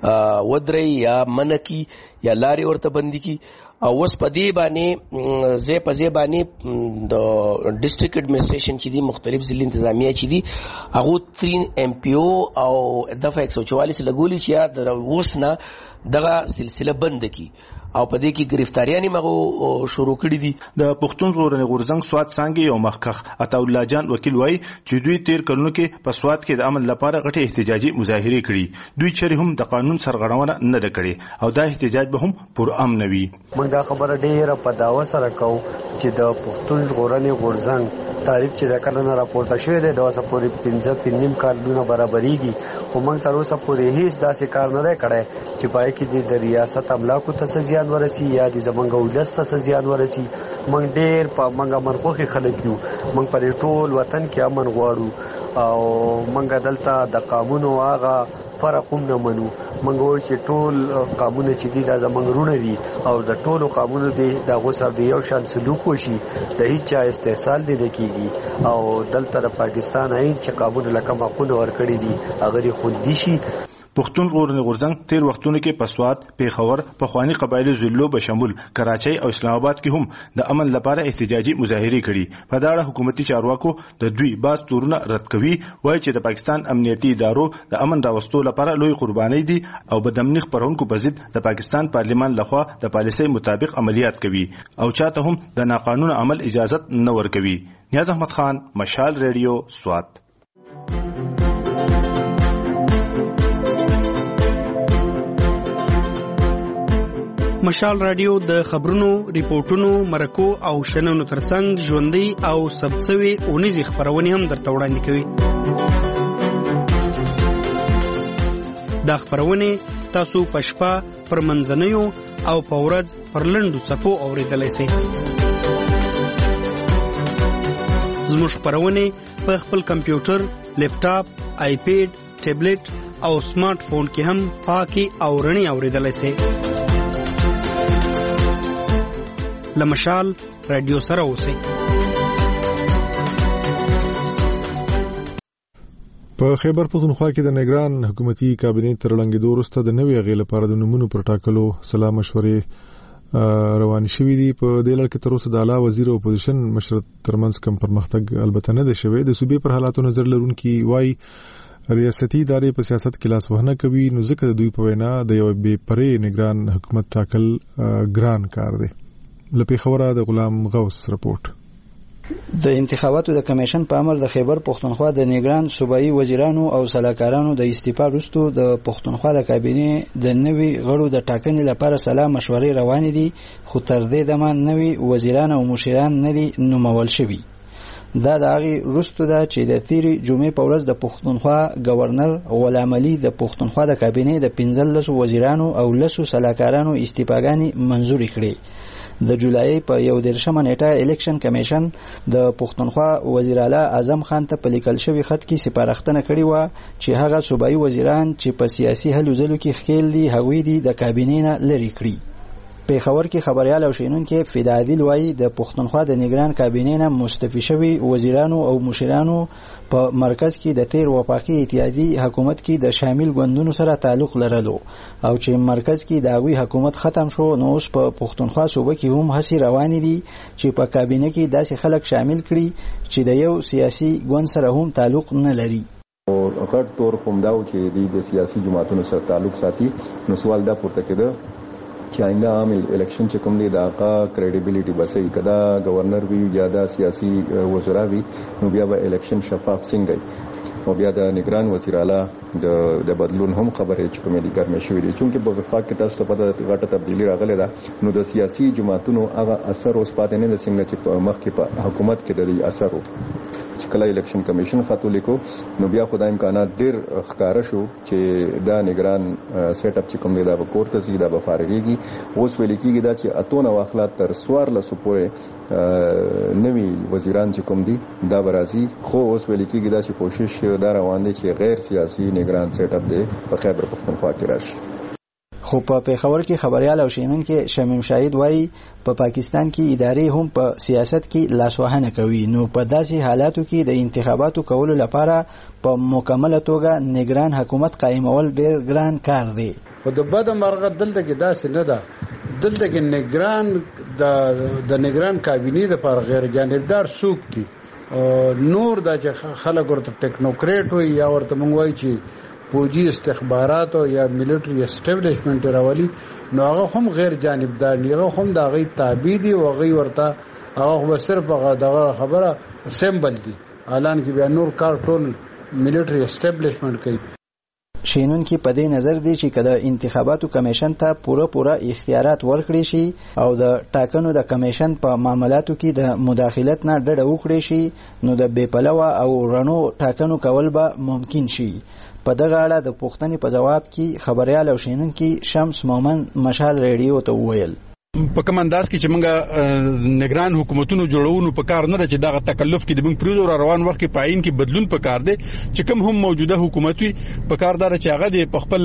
ودرئ یا منع کي یا لارې ورته بندي کي او اوس په دې باندې زه په دې باندې د ډسټریکټ اډمنسټریشن چې دي مختلف ضلع انتظامیه چې دي هغه ترين ایم پی او او دفعه ایک سو چوالیس لګولي چې د اوس نه دغه سلسله بند کی او په دې کې گرفتاریانې مغو شروع کړي دي. د پښتون ژغورنې غورځنګ سواد څانګې یو مخکخ عطاالله جان وکیل وایي چې دوی تیر کلونو کې په سواد کې د امن لپاره غټې احتجاجي مظاهرې کړي. دوی چېرې هم د قانون سرغړونه نه ده کړې او دا احتجاج به هم پر امن وي. موږ دا خبره ډېره په دعوه سره کوو چې د پښتون ژغورنې غورځنګ تعریف چې د کله نه راپورته شوی دی د اوسه پورې پنځه پنځه نیم کالونه برابرېږي خو موږ تر اوسه پورې هېڅ داسې کار نه دی کړی چې پای کې د ریاست املاکو ته څه زیان ورسي یا د زمونږ ولس ته څه زیان ورسي. موږ ډېر په موږ امنخوښې خلک یو. موږ په دې ټول وطن کې امن غواړو او موږ دلته د قانونو هغه فرق هم نه منو. موږ وایو چې ټول قانون چې دي دا زموږ رونه دي او د ټولو قانونو دي د هغو سره د یو شان سلوک وشي د هېڅ چا استحصال دې نه کېږي او دلته د پاکستان عین چې قانون له کوم حقونه ورکړي دي هغه یې خوندي شي. پښتون ژغورنې غورځنګ تیر وختونو کې په سواد، پیښور، پخواني قبایلي ضلعو به شمول کراچۍ او اسلام آباد کې هم د امن لپاره احتجاجي مظاهرې کړي. په دا اړه حکومتي چارواکو د دوی باز تورونه رد کوي. وایي چې د پاکستان امنیتي ادارو د امن راوستو لپاره لوی قربانۍ دي او بدامني خپرونکو په ضد د پاکستان پارلمان لخوا د پالیسۍ مطابق عملیات کوي او چاته هم د ناقانونه عمل اجازت نه ورکوي. نیاز احمد خان، مشال ریډیو، سوات. مشال رادیو د خبرونو، ریپورتونو، مرکو او شننو ترڅنګ ژوندۍ او ثبتسوي اونیزې خبرونه هم درته وړاندې کوي. دا خبرونه تاسو په شپه، پر منځنیو او په ورځ پر لنډو څپو اورېدلای شئ. زموږ خبرونه په خپل کمپیوټر، لیپټاپ، آیپیډ، ټابلیټ او سمارټ فون کې هم پاکي او رڼي اورېدلای شئ. لمشال رادیو سره اوسئ. په خیبر پښتونخوا کې د نگران حکومتي کابینې تر لنګېدو وروسته د نوې هغې لپاره د نومونو پر ټاکلو سلا مشورې روان شوې دي. په دې لړ کې تر اوسه د اعلی وزیر او اپوزیشن مشر ترمنځ کم پرمختګ البته نه دی شوی. د صوبې پر حالاتو نظر لرونکي وایي ریاستي ادارې په سیاست کې لاس وهنه کوي، نو ځکه د دوی په وینا د یو بې پرې نگران حکومت ټاکل ګران کار دی. له پیښوره د غلام غوث رپورټ. د انتخاباتو د کمیشن په امر د خیبر پښتونخوا د نگران صوبایي وزیرانو او سلاکارانو د استعفا وروسته د پښتونخوا د کابینې د نوي غړو د ټاکنې لپاره سلا مشورې روانې دي، خو تر دې دمه نوي وزیران او مشران نه دي نومول شوي. دا د هغې وروسته ده چې د تېرې جمعې په ورځ د پښتونخوا گورنر غلام علي د پښتونخوا د کابینې د پنځلسو وزیرانو او لسو سلاکارانو استعفاګانې منظورې کړې. د جولای په یو دیرشمه نیټه الیکشن کمیشن د پښتونخوا وزیر اعلی اعظم خان ته په لیکل شوی خط کې سپارښتنه کړې و چې هغه صوبایي وزیران چې په سیاسي هلو ځلو کې ښکیل دي هغوی دي د کابینې نه لرې کړي. پیښور کې خبريال او شینونکي فدا عادل وایي د پښتونخوا د نگران کابینې نه مستعفي شوي وزیرانو او مشرانو په مرکز کې د تیر وفاقي اتحادي حکومت کې د شامل ګوندونو سره تعلق لرلو او چې مرکز کې د هغوی حکومت ختم شو، نو اوس په پښتونخوا صوبه کې هم هڅې روانې دي چې په کابینه کې داسې خلک شامل کړي چې د یو سیاسي ګوند سره هم تعلق نه لري. غټ تور کومداو چې د سیاسي جماعتونو سره تعلق ساتي، نو سوال دا پورته کېده چې آینده عام الیکشن چې کوم دی دا کا کریډیبিলিټي بسې کدا گورنر وی یا دا سیاسي وزرا وی نو بیا به الیکشن شفاف څنګه او بیا د نگران وزیر اعلی د د بدلون هم خبره چې کومې دي ګرمه شوې دي، چونکه په وفاق کې تاسو ته پته ده غټه تبدیلی راغله ده، نو د سیاسي جماعتونو هغه اثر اوس پاتې نه څنګه چې په مخ کې په حکومت کې د اثر وو. چې کله الیکشن کمیشن خاطو لیکو نو بیا خدای امکانات ډیر ښکارا شو چې دا نگران سیټ اپ چې کوم دی دا به کوړه سي دا به فارغيږي. اوس ویل کېږي دا چې اتونه واخلات تر سوار لسو پورې نوي وزیران چې کوم دي دا برازي، خو اوس ویل کېږي دا چې کوشش دا روان دي چې غیر سیاسي نگران سیټ اپ دی په خیبر پښتونخوا کې راشي. خو په پیښور کې خبريال او شینونکي شمیم شاهد وایي په پاکستان کې ادارې هم په سیاست کې لاسوهنه کوي، نو په داسې حالاتو کې د انتخاباتو کولو لپاره په مکمله توګه نگران حکومت قائمول ډېر ګران کار دی. خو د بده مرغه دلته کې داسې نه ده، دلته کې نگران د د نگران کابینې لپاره غیر جانبدار څوک دي، نور دا چې خلک ورته ټیکنوکریټ وي یا ورته مونږ وایي چې فوجي استخبارات او یا ملټری اسټابلیشمنت راولي، نو هغه هم غیر جانبدار دي، هغه هم د هغې تابع دي او هغې ورته هغه صرف هغه دغه خبره سمبل دي، اعلان کې بیا نور کار ټول ملټری اسټابلیشمنت کوي. شینونکي په دې نظر دی چې کله انتخاباتو کمیشن ته پوره پوره اختیارات ورکړي شي او د ټاکنو د کمیشن په معاملاتو کې د مداخلت نه ډډه وکړي شي، نو د بې پلوه او رڼو ټاکنو کول به ممکن شي. په دغه اړه د پوښتنې په جواب کې خبريال او شینونکي شمس مومن مشال ریډیو ته وویل په کوم انداز کې چې موږ نگران حکومتونو جوړونو په کار نه ده چې دغه تکلف کې د موږ پریزو روان وخت کې پاین کې بدلون په کار دی چې کوم هم موجوده حکومت وي په کار دار چې هغه د خپل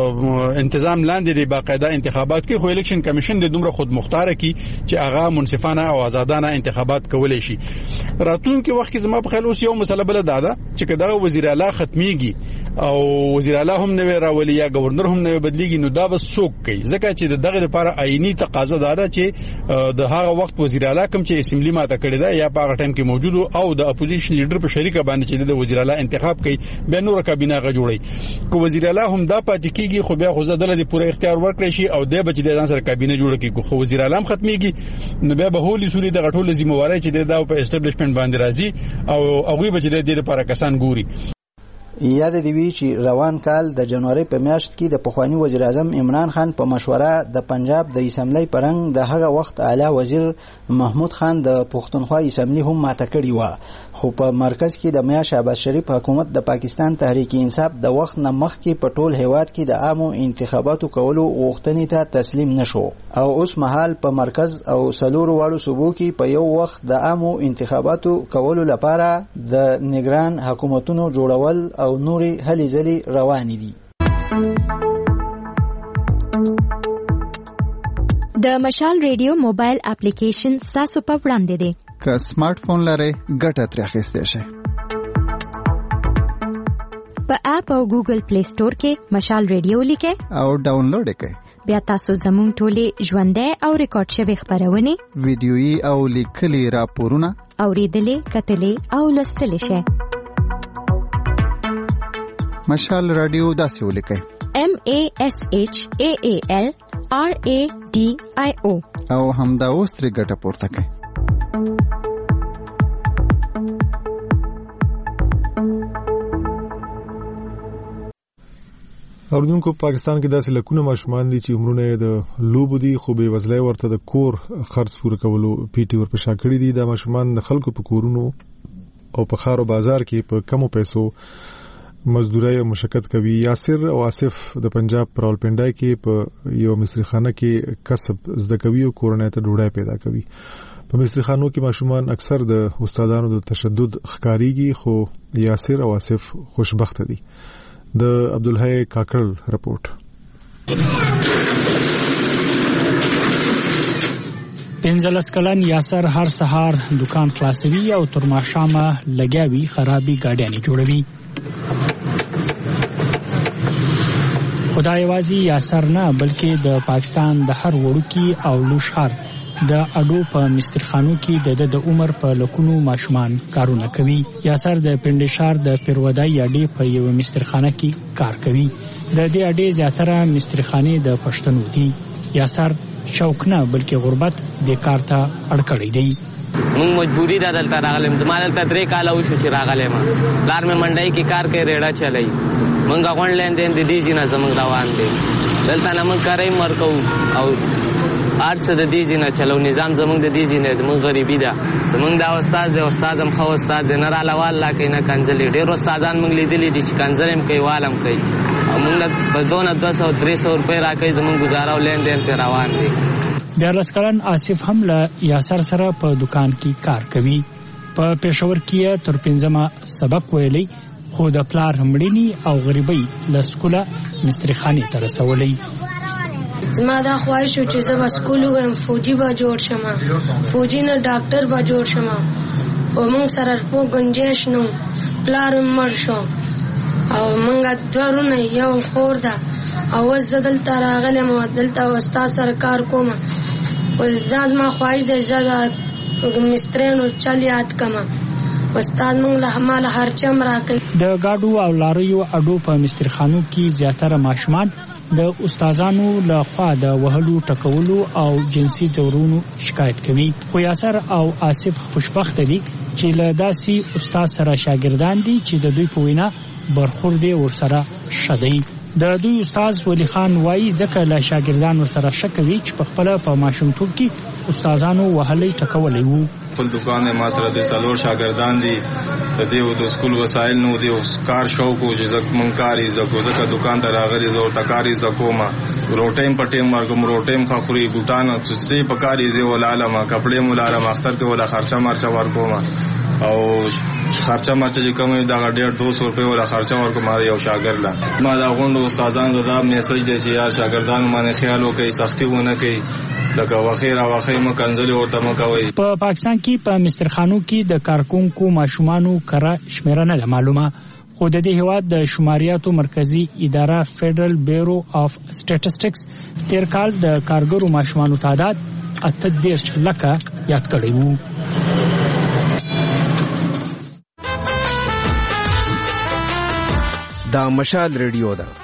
تنظیم لاندې د باقاعده انتخابات کې خو الیکشن کمیشن د دومره خود مختاره کی چې هغه منصفانه او آزادانه انتخابات کولای شي. راتلونکي وخت کې زما په خیال اوس یو مسله بل ده چې کله وزیر اعلی ختميږي او وزیر اعلی هم نه راولي یا گورنر هم نه بدلیږي، نو دا به څوک کوي؟ ځکه چې دغه لپاره آئینی تقاضا ده چې د هغه وخت وزیر اعلی کوم چې اسمبلی ماته کړی دا یا په هغه ټایم کې موجود او د اپوزیشن لیډر په شریکه باندې چې د وزیر اعلی انتخاب کوي به نور کابینه غ جوړي. کو وزیر اعلی هم دا پاتې کیږي خو بیا خو زدل د پوره اختیار ورکړي شي او د بچ د ځان سره کابینه جوړ کړي، خو وزیر اعلی هم ختميږي نو بیا به هولي سوري د غټول ذمہواری چې د په اسټابلیشمنت باندې راځي او هغه بچ د دې لپاره کسان ګوري. یاد دی وی چې روان کال د جنوري په میاشت کې د پخوانی وزیر اعظم عمران خان په مشوره د پنجاب د اسمبلی پرنګ د هغه وخت اعلی وزیر محمود خان د پښتونخوا اسمبلی هم ماته کړی و، خو په مرکز کې د میا شهباز شریف حکومت د پاکستان تحریک انصاف د وخت نه مخکې په ټول هیواد کې د عامو انتخاباتو کولو غوښتنې ته تسلیم نشو، او اوس مهال په مرکز او سلورو واړو صوبو کې په یو وخت د عامو انتخاباتو کولو لپاره د نگران حکومتونو جوړول او نوري هلي ځلي روان دي. د مشال ریډیو موبایل اپلیکیشن تاسو په وړاندې دی. که سمارټ فون لرئ ګټه ترې اخیستی شئ. په اپ او ګوګل پلی سٹور کې مشال ریډیو لیکئ او ډاونلوډ یې کړئ. بیا تاسو زموږ ټولې ژوندۍ او ریکارډ شوې خپرونې، ویډیويي او لیکلي راپورونه اوریدلې، کتلې او لوستلې شئ. مشال رادیو داسې ولیکئ: M A S H A A L R A D I O او همدا اوس ترې ګټه پورته کړئ. اوردونکو پاکستان کې داسې لکونه ماشومان دي چې عمرونه د لوبو دي خو بې وزلۍ ورته د کور خرڅ پوره کولو پیټي ورپشا کړي دي. دا ماشومان د خلکو په کورونو او په ښار او بازار کې په کمو پیسو مزدوري او مشقت کوي. یاسر او آصف د پنجاب په راولپنډای کې په یو مصری خانه کې کسب زده کوي او کورنۍ ته ډوډۍ پیدا کوي. په مصری خانو کې ماشومان اکثر د استادانو د تشدد ښکاریږي، خو یاسر او آصف خوشبخت دي. د عبدالحی کاکړ رپورټ. پنځلس کلن یاسر هر سهار دکان خلاصوي او تر ماښامه لګیاوي خرابي گاډیانې جوړوي. خدای یوازې یاسر نه بلکې د پاکستان د هر وړوکي او لوی ښار د اډو په مسترخانو کې د د عمر په لکونو ماشومان کارونه کوي. یاسر د پندشار د پیرودای اډې په یو مسترخانه کې کار کوي. د دې اډې زیاتره مسترخانې د پښتنو دي. یاسر شوق نه بلکې غربت د کار ته اړ کړی دی. مونږ مجبوری ده دلته راغلم. زما دلته درې کاله وشو چې راغلم. پلار مې منډۍ کې کار کوي، ریډه چلوي. مونږ غونډ لیندین د دې ځینه زموږ روان دی. دلته نه مونږ کارای مرکو او ارڅ د دې ځینه چلو نظام زموږ د دې ځینه زموږ غریبي ده. زموږ دا استاد دی، استاد هم خو استاد دی، نه رالوال لا کوي نه کنځلې. ډېر استادان مونږ لیدلي دي چې کنځل هم کوي، والم کوي. مونږ په دونه دوه سوه درې سوه روپۍ راکوي، زموږ ګزاره او لیندین پې روان دی. دیارلس کلن آصف هم له یاسر سره په دکان کې کار کوي. په پېښور کې تر پنځمه سبق ویلی، خو د پلار مړینې او غریبۍ له سکوله مسترخانې ته رسولی. زما دا خواهش و چې زه به سکول ووایم، فوجي به جوړ شم، فوجي نه ډاکټر به جوړ شم. او موږ سره په گنجایش نو پلار مړ شو او موږ دوه وروڼه یو خور ده. او اوس زه دلته راغلم او دلته استاد سره کار کوم. اوس دا زما خواهش دی زه د مستریانو چل یاد کړم. استاد موږ له مال هرچم راکوي. د گاډو او لاریو اډو په مسترخانو کې زیاتره ماشومان د استادانو له خوا د وهلو ټکولو او جنسي ځورونو شکایت کوي. خو یاسر او آصف خوشبخت دي چې له داسې استاد سره شاګردان دي چې د دوی په وینا برخورد ورسره ښه دی. د دوی استاد ولی خان وایي ځکه له شاګردانو سره شک کوي چې په خپله په ماشومتوب کې استادانو وهلی ټکولی وو. خپل دکان ما سره د څلور شاګردان دي. د دې د سکول وسایل نو د کار شوق و چې زه مونږ کار یې زکو ځکه دکان ته راغلی زه ورته کار یې زکوم. روټۍ په ټیم ورکوم، روټۍ م ښه خوري، بوټان څه په کار یې زه ولالم، کپړې م ولالم، اختر کې وله خرچه مرچه ورکوم. او خرچه مرچه چې کوم وي دغه ډېر دو سو روپۍ وله خرچه ورکوم یو شاګرد له. ما دا غونډو استادانو ته دا میسج دی چې یار شاګردانو باندې خیال وکړئ، سختي ونه کوئ، لکه وخیر او وخی مو کنځلې ورته مو کوي. په پاکستان کې په مسترخانو کې د کارکونکو ماشومانو کره شمیره نه معلومه، خو د دې هیواد د شماریاتو مرکزی اداره فیډرل بیورو اف سټیټسټکس تیر کال د کارګرو ماشومانو تعداد اته دېرش لکه یاد کړی وو. دا مشال ریډیو ده.